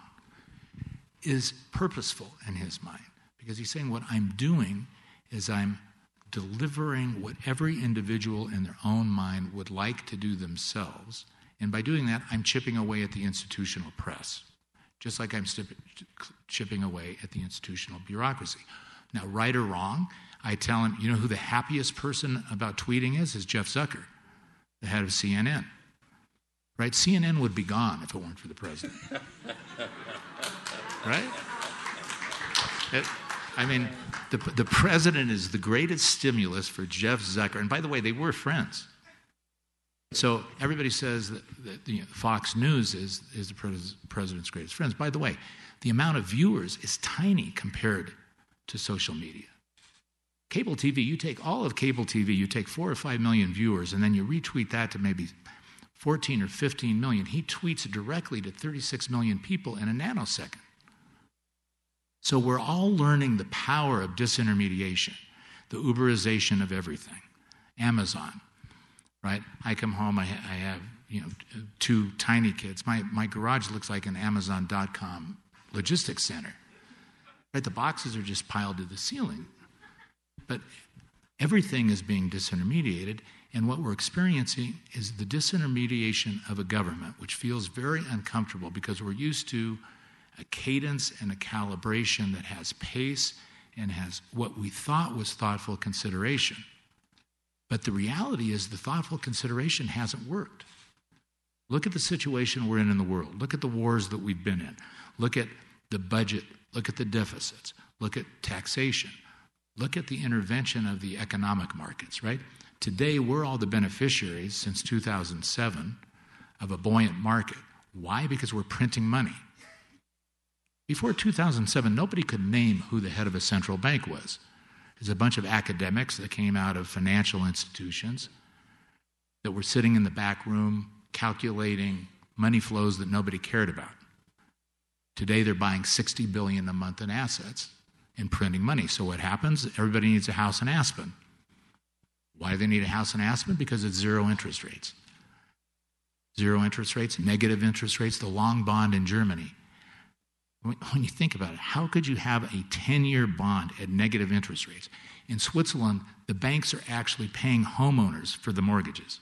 Is purposeful in his mind, because he's saying what I'm doing is I'm delivering what every individual in their own mind would like to do themselves. And by doing that, I'm chipping away at the institutional press, just like I'm stip- chipping away at the institutional bureaucracy. Now, right or wrong, I tell him, you know who the happiest person about tweeting is? Is Jeff Zucker, the head of C N N. Right? C N N would be gone if it weren't for the president. Right? It, I mean, the, the president is the greatest stimulus for Jeff Zucker. And by the way, they were friends. So everybody says that, that you know, Fox News is, is the pres- president's greatest friends. By the way, the amount of viewers is tiny compared to social media. Cable T V, you take all of cable T V, you take four or five million viewers, and then you retweet that to maybe fourteen or fifteen million. He tweets directly to thirty-six million people in a nanosecond. So we're all learning the power of disintermediation, the Uberization of everything. Amazon. Right? I come home, I, ha- I have, you know, two tiny kids. My my garage looks like an Amazon dot com logistics center. Right? The boxes are just piled to the ceiling. But everything is being disintermediated, and what we're experiencing is the disintermediation of a government, which feels very uncomfortable because we're used to a cadence and a calibration that has pace and has what we thought was thoughtful consideration. But the reality is the thoughtful consideration hasn't worked. Look at the situation we're in in the world. Look at the wars that we've been in. Look at the budget. Look at the deficits. Look at taxation. Look at the intervention of the economic markets, right? Today, we're all the beneficiaries since two thousand seven of a buoyant market. Why? Because we're printing money. Before two thousand seven, nobody could name who the head of a central bank was. There's a bunch of academics that came out of financial institutions that were sitting in the back room calculating money flows that nobody cared about. Today, they're buying sixty billion dollars a month in assets and printing money. So what happens? Everybody needs a house in Aspen. Why do they need a house in Aspen? Because it's zero interest rates. Zero interest rates, negative interest rates, the long bond in Germany. When you think about it, how could you have a ten-year bond at negative interest rates? In Switzerland, the banks are actually paying homeowners for the mortgages.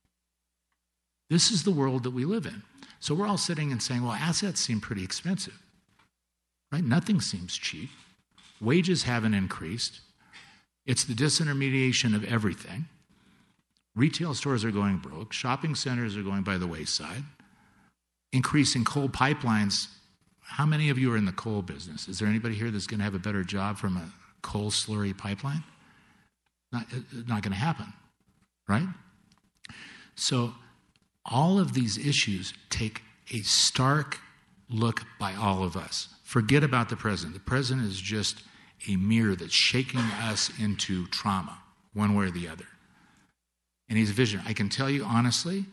This is the world that we live in. So we're all sitting and saying, well, assets seem pretty expensive, right? Nothing seems cheap. Wages haven't increased. It's the disintermediation of everything. Retail stores are going broke. Shopping centers are going by the wayside. Increasing coal pipelines. How many of you are in the coal business? Is there anybody here that's going to have a better job from a coal slurry pipeline? Not, not going to happen, right? So all of these issues take a stark look by all of us. Forget about the president. The president is just a mirror that's shaking us into trauma, one way or the other. And he's a visionary. I can tell you honestly,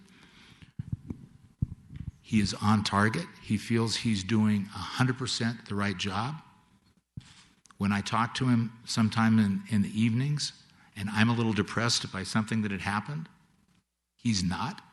he is on target. He feels he's doing one hundred percent the right job. When I talk to him sometime in, in the evenings, and I'm a little depressed by something that had happened, he's not.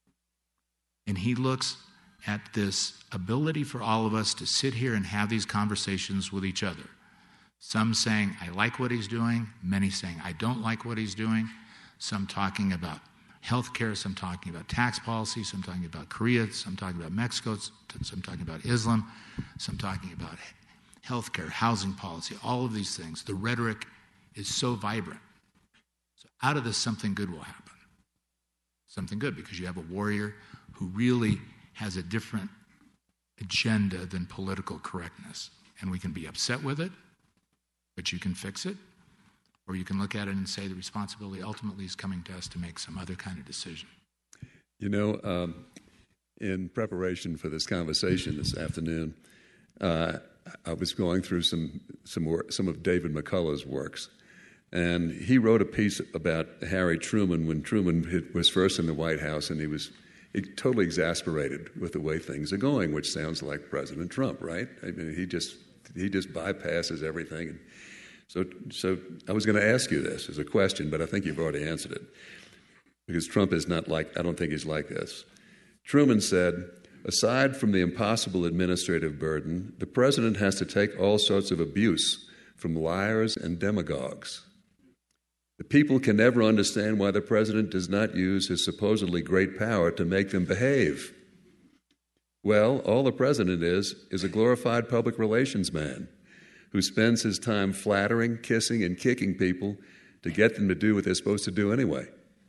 And he looks at this ability for all of us to sit here and have these conversations with each other. Some saying, I like what he's doing. Many saying, I don't like what he's doing. Some talking about health care, some talking about tax policy, some talking about Korea, some talking about Mexico, some talking about Islam, some talking about health care, housing policy, all of these things. The rhetoric is so vibrant. So out of this, something good will happen. Something good, because you have a warrior who really has a different agenda than political correctness. And we can be upset with it, but you can fix it. Or you can look at it and say the responsibility ultimately is coming to us to make some other kind of decision. You know, um, in preparation for this conversation this afternoon, uh, I was going through some some work, some of David McCullough's works, and he wrote a piece about Harry Truman when Truman was first in the White House, and he was totally exasperated with the way things are going, which sounds like President Trump, right? I mean, he just he just bypasses everything. And so, so I was going to ask you this as a question, but I think you've already answered it, because Trump is not like, I don't think he's like this. Truman said, aside from the impossible administrative burden, the president has to take all sorts of abuse from liars and demagogues. The people can never understand why the president does not use his supposedly great power to make them behave. Well, all the president is, is a glorified public relations man who spends his time flattering, kissing, and kicking people to get them to do what they're supposed to do anyway.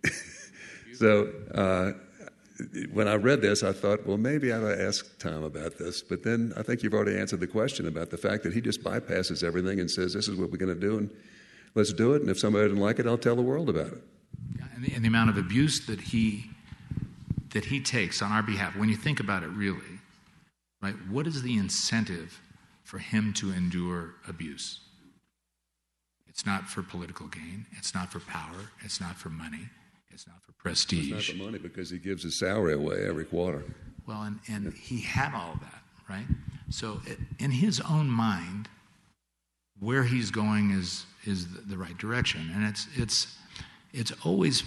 so uh, when I read this, I thought, well, maybe I ought to ask Tom about this. But then I think you've already answered the question about the fact that he just bypasses everything and says, this is what we're going to do, and let's do it. And if somebody doesn't like it, I'll tell the world about it. Yeah, and, the, and the amount of abuse that he that he takes on our behalf, when you think about it really, right, what is the incentive for him to endure abuse? It's not for political gain. It's not for power. It's not for money. It's not for prestige. It's not for money, because he gives his salary away every quarter. Well, and, and he had all that, right? So it, in his own mind, where he's going is is the, the right direction. And it's it's it's always,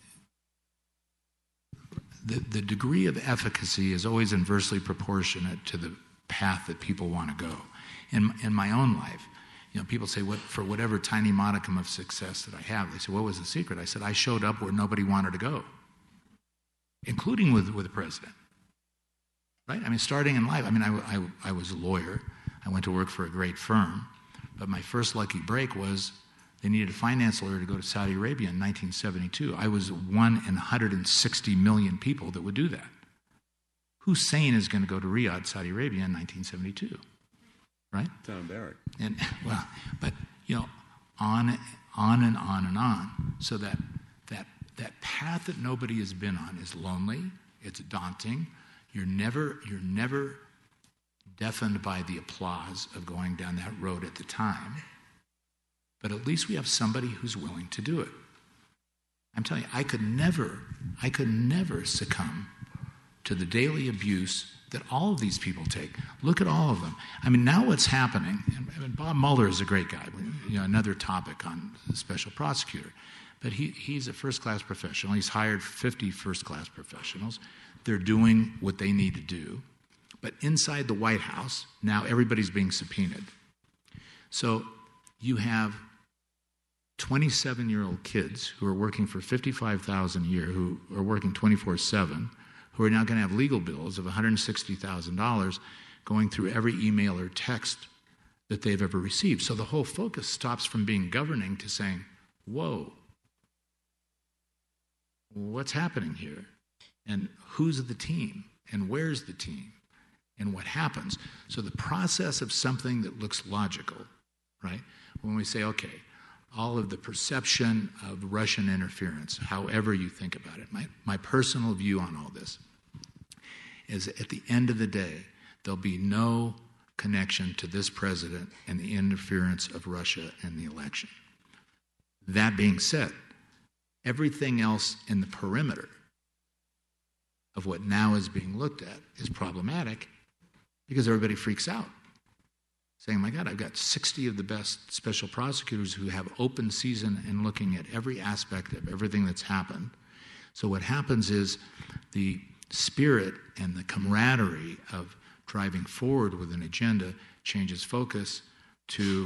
the, the degree of efficacy is always inversely proportionate to the path that people want to go. In, in my own life, you know, people say, what, for whatever tiny modicum of success that I have, they say, what was the secret? I said, I showed up where nobody wanted to go, including with, with the president, right? I mean, starting in life, I mean, I, I, I was a lawyer. I went to work for a great firm, but my first lucky break was they needed a finance lawyer to go to Saudi Arabia in nineteen seventy-two. I was one in one hundred sixty million people that would do that. Who's sane is going to go to Riyadh, Saudi Arabia in nineteen seventy-two? Right? Tom Barrett. And well, but you know, on, on and on and on. So that that that path that nobody has been on is lonely. It's daunting. You're never you're never deafened by the applause of going down that road at the time. But at least we have somebody who's willing to do it. I'm telling you, I could never, I could never succumb to the daily abuse that all of these people take. Look at all of them. I mean, now what's happening, and Bob Mueller is a great guy, you know, another topic on the special prosecutor, but he, he's a first-class professional. He's hired fifty first-class professionals. They're doing what they need to do. But inside the White House, now everybody's being subpoenaed. So you have twenty-seven-year-old kids who are working for fifty-five thousand dollars a year, who are working twenty-four seven, who are now going to have legal bills of one hundred sixty thousand dollars going through every email or text that they've ever received. So the whole focus stops from being governing to saying, whoa, what's happening here? And who's the team? And where's the team? And what happens? So the process of something that looks logical, right? When we say, okay, all of the perception of Russian interference, however you think about it, my, my personal view on all this is at the end of the day, there'll be no connection to this president and the interference of Russia in the election. That being said, everything else in the perimeter of what now is being looked at is problematic because everybody freaks out, saying, my God, I've got sixty of the best special prosecutors who have open season and looking at every aspect of everything that's happened. So what happens is the spirit and the camaraderie of driving forward with an agenda changes focus to,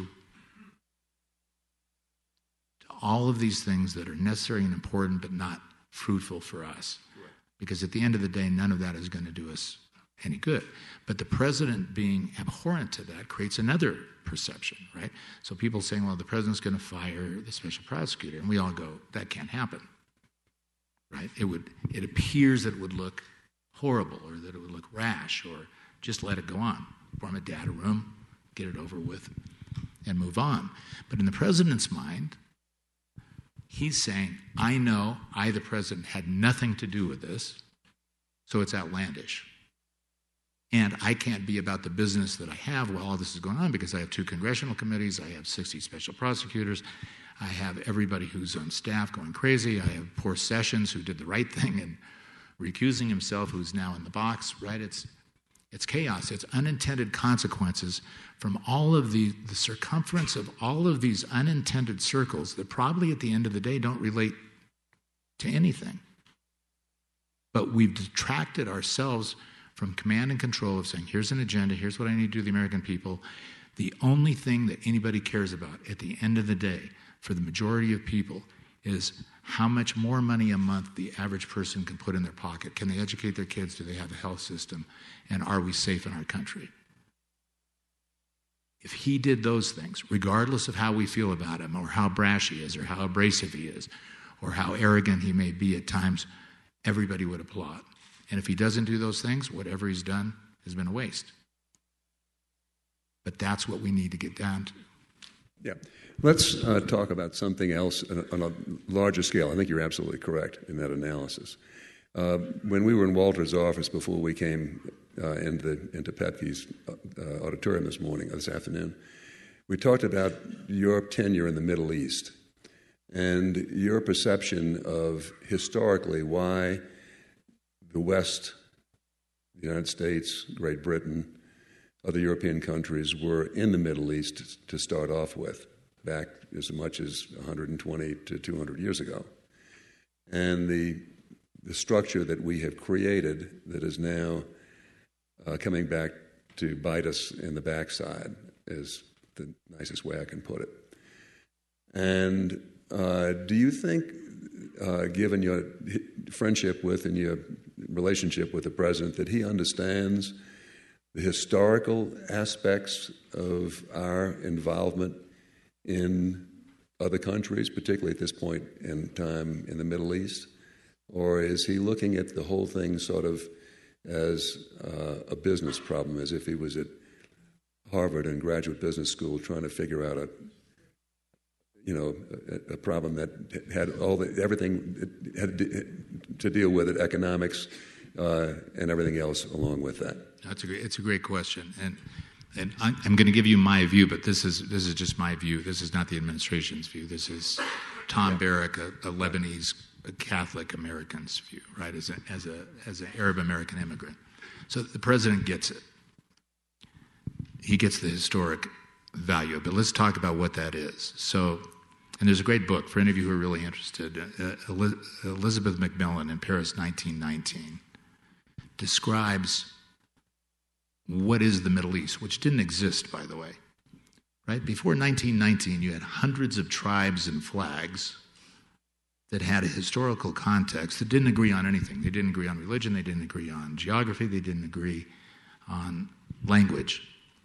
to all of these things that are necessary and important but not fruitful for us. Right. Because at the end of the day, none of that is going to do us any good. But the president being abhorrent to that creates another perception, right? So people saying, well, the president's going to fire the special prosecutor. And we all go, that can't happen, right? It would. It appears that it would look horrible or that it would look rash or just let it go on. Form a data room, get it over with, and move on. But in the president's mind, he's saying, I know I, the president, had nothing to do with this, so it's outlandish. And I can't be about the business that I have while all this is going on because I have two congressional committees, I have sixty special prosecutors, I have everybody who's on staff going crazy, I have poor Sessions who did the right thing and recusing himself, who's now in the box, right? It's it's chaos. It's unintended consequences from all of the, the circumference of all of these unintended circles that probably at the end of the day don't relate to anything. But we've detracted ourselves from command and control of saying, here's an agenda, here's what I need to do to the American people. The only thing that anybody cares about at the end of the day for the majority of people is how much more money a month the average person can put in their pocket. Can they educate their kids? Do they have a health system? And are we safe in our country? If he did those things, regardless of how we feel about him or how brash he is or how abrasive he is or how arrogant he may be at times, everybody would applaud. And if he doesn't do those things, whatever he's done has been a waste. But that's what we need to get down to. Yeah. Let's uh, talk about something else on a larger scale. I think you're absolutely correct in that analysis. Uh, when we were in Walter's office before we came uh, into, into Petke's uh, auditorium this morning, this afternoon, we talked about your tenure in the Middle East and your perception of historically why the West, the United States, Great Britain, other European countries were in the Middle East to start off with, back as much as one hundred twenty to two hundred years ago. And the the structure that we have created that is now uh, coming back to bite us in the backside is the nicest way I can put it. And uh, do you think, uh, given your friendship with and your relationship with the president, that he understands the historical aspects of our involvement in other countries, particularly at this point in time in the Middle East? Or is he looking at the whole thing sort of as uh, a business problem, as if he was at Harvard and graduate business school trying to figure out a, you know, a, a problem that had all the, everything had to deal with it, economics uh, and everything else along with that? That's a great, it's a great question. And And I'm going to give you my view, but this is this is just my view. This is not the administration's view. This is Tom Barrack, a, a Lebanese a Catholic American's view, right? As a as a as an Arab American immigrant. So the president gets it. He gets the historic value. But let's talk about what that is. So, and there's a great book for any of you who are really interested. Uh, Elizabeth Macmillan in Paris, nineteen nineteen, describes what is the Middle East, which didn't exist, by the way. Right? Before nineteen nineteen, you had hundreds of tribes and flags that had a historical context that didn't agree on anything. They didn't agree on religion, they didn't agree on geography, they didn't agree on language.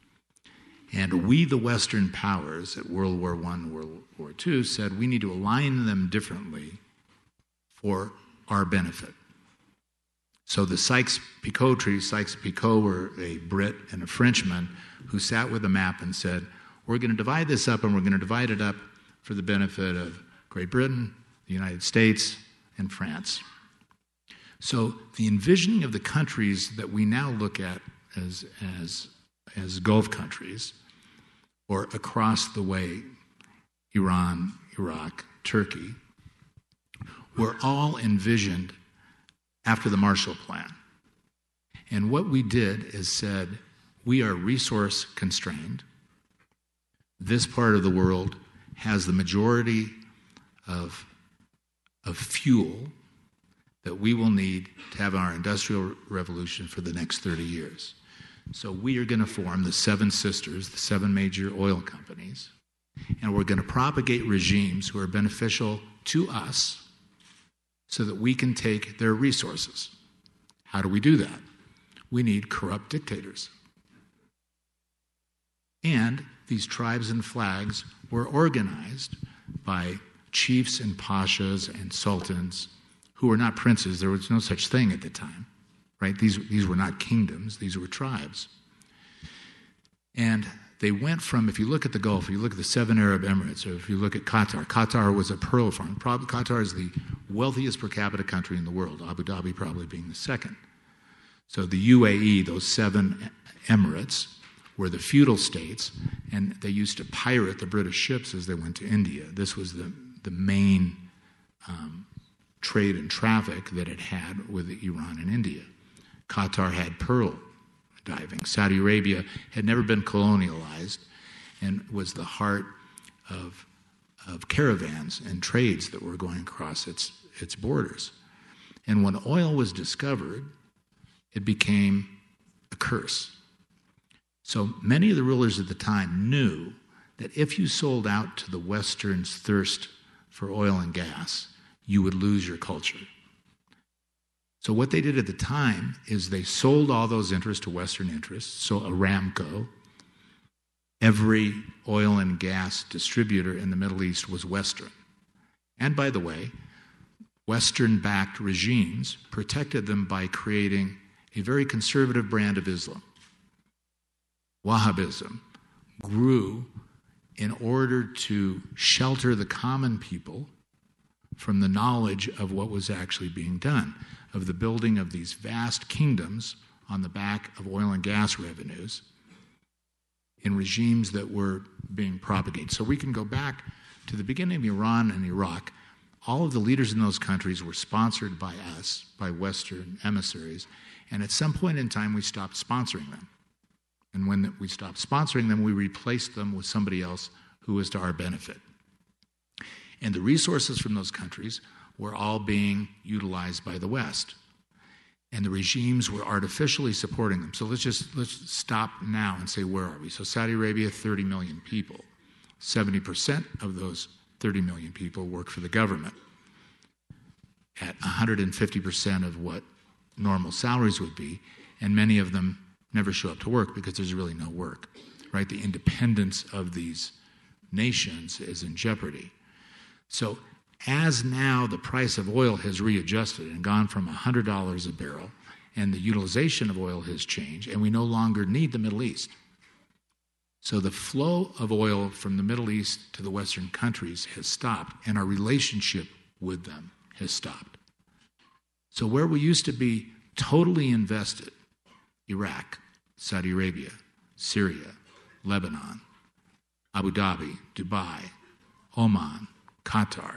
And we, the Western powers, at World War One, World War Two, said we need to align them differently for our benefit. So the Sykes-Picot Treaty, Sykes-Picot were a Brit and a Frenchman who sat with a map and said, we're going to divide this up, and we're going to divide it up for the benefit of Great Britain, the United States, and France. So the envisioning of the countries that we now look at as, as, as Gulf countries, or across the way, Iran, Iraq, Turkey, were all envisioned after the Marshall Plan. And what we did is said, we are resource constrained. This part of the world has the majority of, of fuel that we will need to have our industrial revolution for the next thirty years. So we are going to form the Seven Sisters, the seven major oil companies, and we're going to propagate regimes who are beneficial to us so that we can take their resources. How do we do that? We need corrupt dictators. And these tribes and flags were organized by chiefs and pashas and sultans who were not princes. There was no such thing at the time, right? These, these were not kingdoms. These were tribes. And they went from, if you look at the Gulf, if you look at the seven Arab Emirates, or if you look at Qatar, Qatar was a pearl farm. Probably, Qatar is the wealthiest per capita country in the world, Abu Dhabi probably being the second. So the U A E, those seven Emirates, were the feudal states, and they used to pirate the British ships as they went to India. This was the, the main um, trade and traffic that it had with Iran and India. Qatar had pearl diving. Saudi Arabia had never been colonialized and was the heart of, of caravans and trades that were going across its, its borders. And when oil was discovered, it became a curse. So many of the rulers at the time knew that if you sold out to the Western's thirst for oil and gas, you would lose your culture. So what they did at the time is they sold all those interests to Western interests. So Aramco, every oil and gas distributor in the Middle East was Western. And by the way, Western-backed regimes protected them by creating a very conservative brand of Islam. Wahhabism grew in order to shelter the common people from the knowledge of what was actually being done, of the building of these vast kingdoms on the back of oil and gas revenues in regimes that were being propagated. So we can go back to the beginning of Iran and Iraq. All of the leaders in those countries were sponsored by us, by Western emissaries, and at some point in time we stopped sponsoring them. And when we stopped sponsoring them, we replaced them with somebody else who was to our benefit. And the resources from those countries were all being utilized by the West. And the regimes were artificially supporting them. So let's just let's stop now and say, where are we? So Saudi Arabia, thirty million people. seventy percent of those thirty million people work for the government at one hundred fifty percent of what normal salaries would be, and many of them never show up to work because there's really no work, right? The independence of these nations is in jeopardy. So as now the price of oil has readjusted and gone from one hundred dollars a barrel, and the utilization of oil has changed, and we no longer need the Middle East. So the flow of oil from the Middle East to the Western countries has stopped, and our relationship with them has stopped. So where we used to be totally invested, Iraq, Saudi Arabia, Syria, Lebanon, Abu Dhabi, Dubai, Oman, Qatar.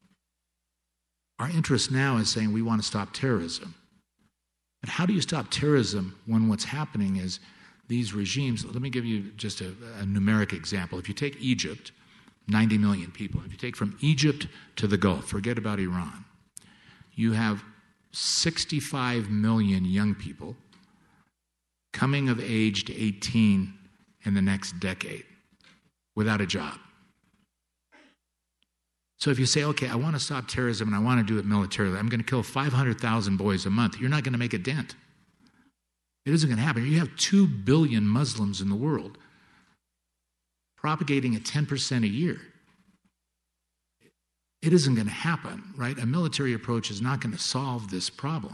Our interest now is saying we want to stop terrorism. But how do you stop terrorism when what's happening is these regimes? Let me give you just a, a numeric example. If you take Egypt, ninety million people. If you take from Egypt to the Gulf, forget about Iran, you have sixty-five million young people coming of age to eighteen in the next decade without a job. So if you say, okay, I want to stop terrorism and I want to do it militarily, I'm going to kill five hundred thousand boys a month, you're not going to make a dent. It isn't going to happen. You have two billion Muslims in the world propagating at ten percent a year. it isn't going to happen, right? A military approach is not going to solve this problem.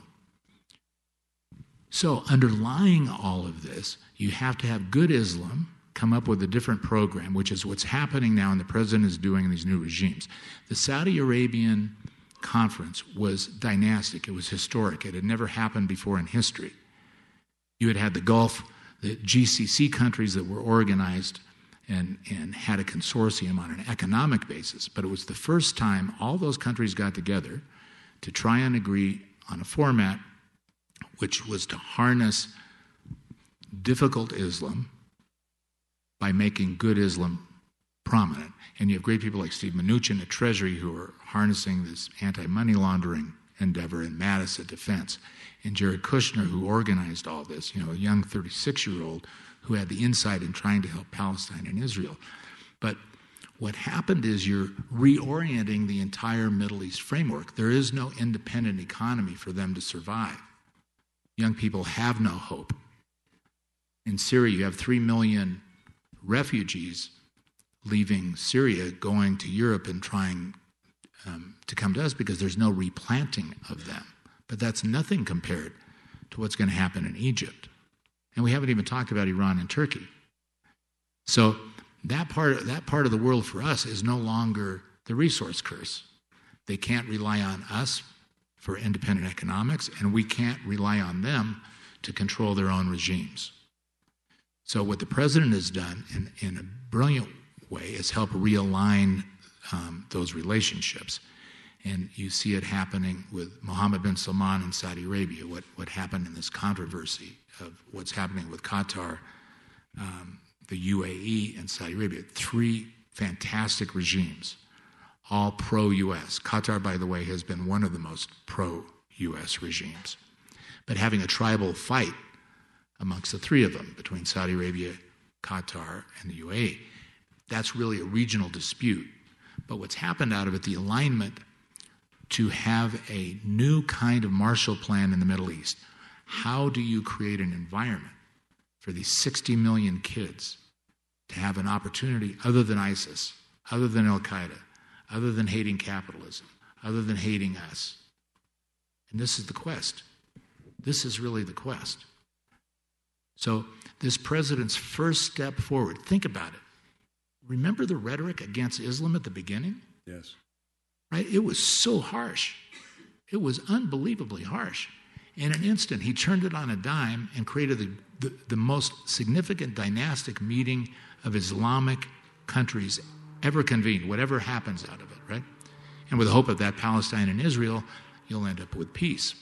So underlying all of this, you have to have good Islam come up with a different program, which is what's happening now and the president is doing in these new regimes. The Saudi Arabian conference was dynastic. It was historic. It had never happened before in history. You had had the Gulf, the G C C countries that were organized and, and had a consortium on an economic basis, but it was the first time all those countries got together to try and agree on a format which was to harness difficult Islam by making good Islam prominent. And you have great people like Steve Mnuchin at Treasury who are harnessing this anti-money laundering endeavor, and Mattis at Defense, and Jared Kushner who organized all this, you know, a young thirty-six-year-old who had the insight in trying to help Palestine and Israel. But what happened is you're reorienting the entire Middle East framework. There is no independent economy for them to survive. Young people have no hope. In Syria, you have three million refugees leaving Syria, going to Europe and trying um, to come to us because there's no replanting of them. But that's nothing compared to what's going to happen in Egypt. And we haven't even talked about Iran and Turkey. So that part, that part of the world for us is no longer the resource curse. They can't rely on us for independent economics, and we can't rely on them to control their own regimes. So what the president has done in, in a brilliant way is help realign um, those relationships. And you see it happening with Mohammed bin Salman in Saudi Arabia, what, what happened in this controversy of what's happening with Qatar, um, the U A E, and Saudi Arabia. Three fantastic regimes, all pro-U S. Qatar, by the way, has been one of the most pro-U S regimes. But having a tribal fight amongst the three of them, between Saudi Arabia, Qatar, and the U A E, that's really a regional dispute. But what's happened out of it, the alignment to have a new kind of Marshall Plan in the Middle East. How do you create an environment for these sixty million kids to have an opportunity other than ISIS, other than Al-Qaeda, other than hating capitalism, other than hating us? And this is the quest. This is really the quest. So this president's first step forward, think about it. Remember the rhetoric against Islam at the beginning? Yes. Right? It was so harsh. It was unbelievably harsh. In an instant, he turned it on a dime and created the, the, the most significant dynastic meeting of Islamic countries ever convened, whatever happens out of it, right? And with the hope of that, Palestine and Israel, you'll end up with peace.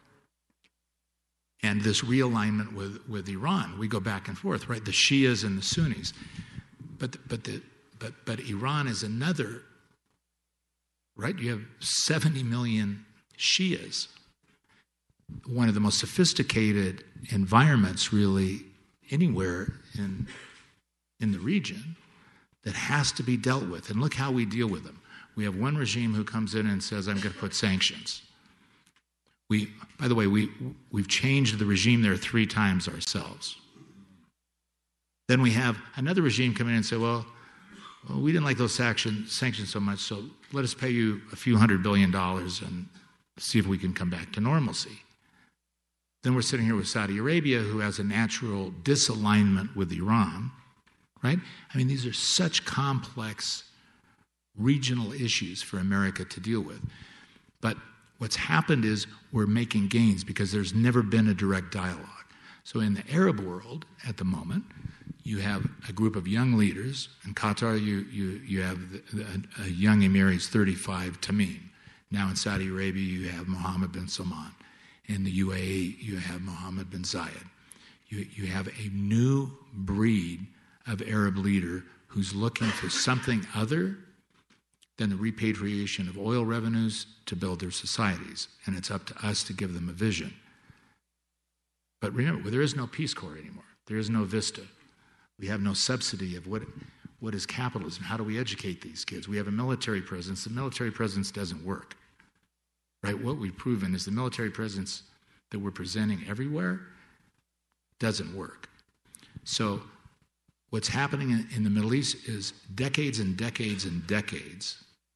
And this realignment with, with Iran, we go back and forth, right? The Shias and the Sunnis. But, but, the, but, but Iran is another, right? You have seventy million Shias, one of the most sophisticated environments really anywhere in, in the region that has to be dealt with. And look how we deal with them. We have one regime who comes in and says, I'm going to put sanctions. We, by the way, we, we've changed the regime there three times ourselves. Then we have another regime come in and say, well, well we didn't like those sanctions, sanctions so much, so let us pay you a few hundred billion dollars and see if we can come back to normalcy. Then we're sitting here with Saudi Arabia, who has a natural disalignment with Iran, right? I mean, these are such complex regional issues for America to deal with. But what's happened is we're making gains because there's never been a direct dialogue. So in the Arab world at the moment, you have a group of young leaders. In Qatar, you you you have the, the, a young emir, he's thirty-five, Tamim. Now in Saudi Arabia, you have Mohammed bin Salman. In the U A E, you have Mohammed bin Zayed. You you have a new breed of Arab leader who's looking for something other than the repatriation of oil revenues to build their societies. And it's up to us to give them a vision. But remember, there is no Peace Corps anymore. There is no VISTA. We have no subsidy of what, what is capitalism. How do we educate these kids? We have a military presence. The military presence doesn't work. Right? What we've proven is the military presence that we're presenting everywhere doesn't work. So what's happening in, in the Middle East is decades and decades and decades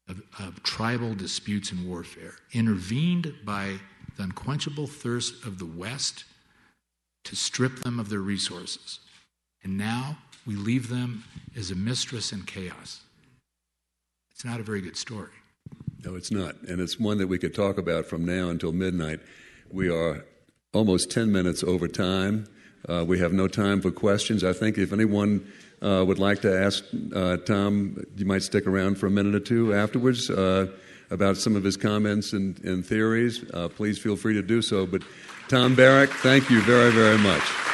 of, of tribal disputes and warfare, intervened by the unquenchable thirst of the West to strip them of their resources. And now we leave them as a mistress in chaos. It's not a very good story. No, it's not. And it's one that we could talk about from now until midnight. We are almost ten minutes over time. Uh, we have no time for questions. I think if anyone uh, would like to ask uh, Tom, you might stick around for a minute or two afterwards uh, about some of his comments and, and theories. Uh, please feel free to do so. But Tom Barrack, thank you very, very much.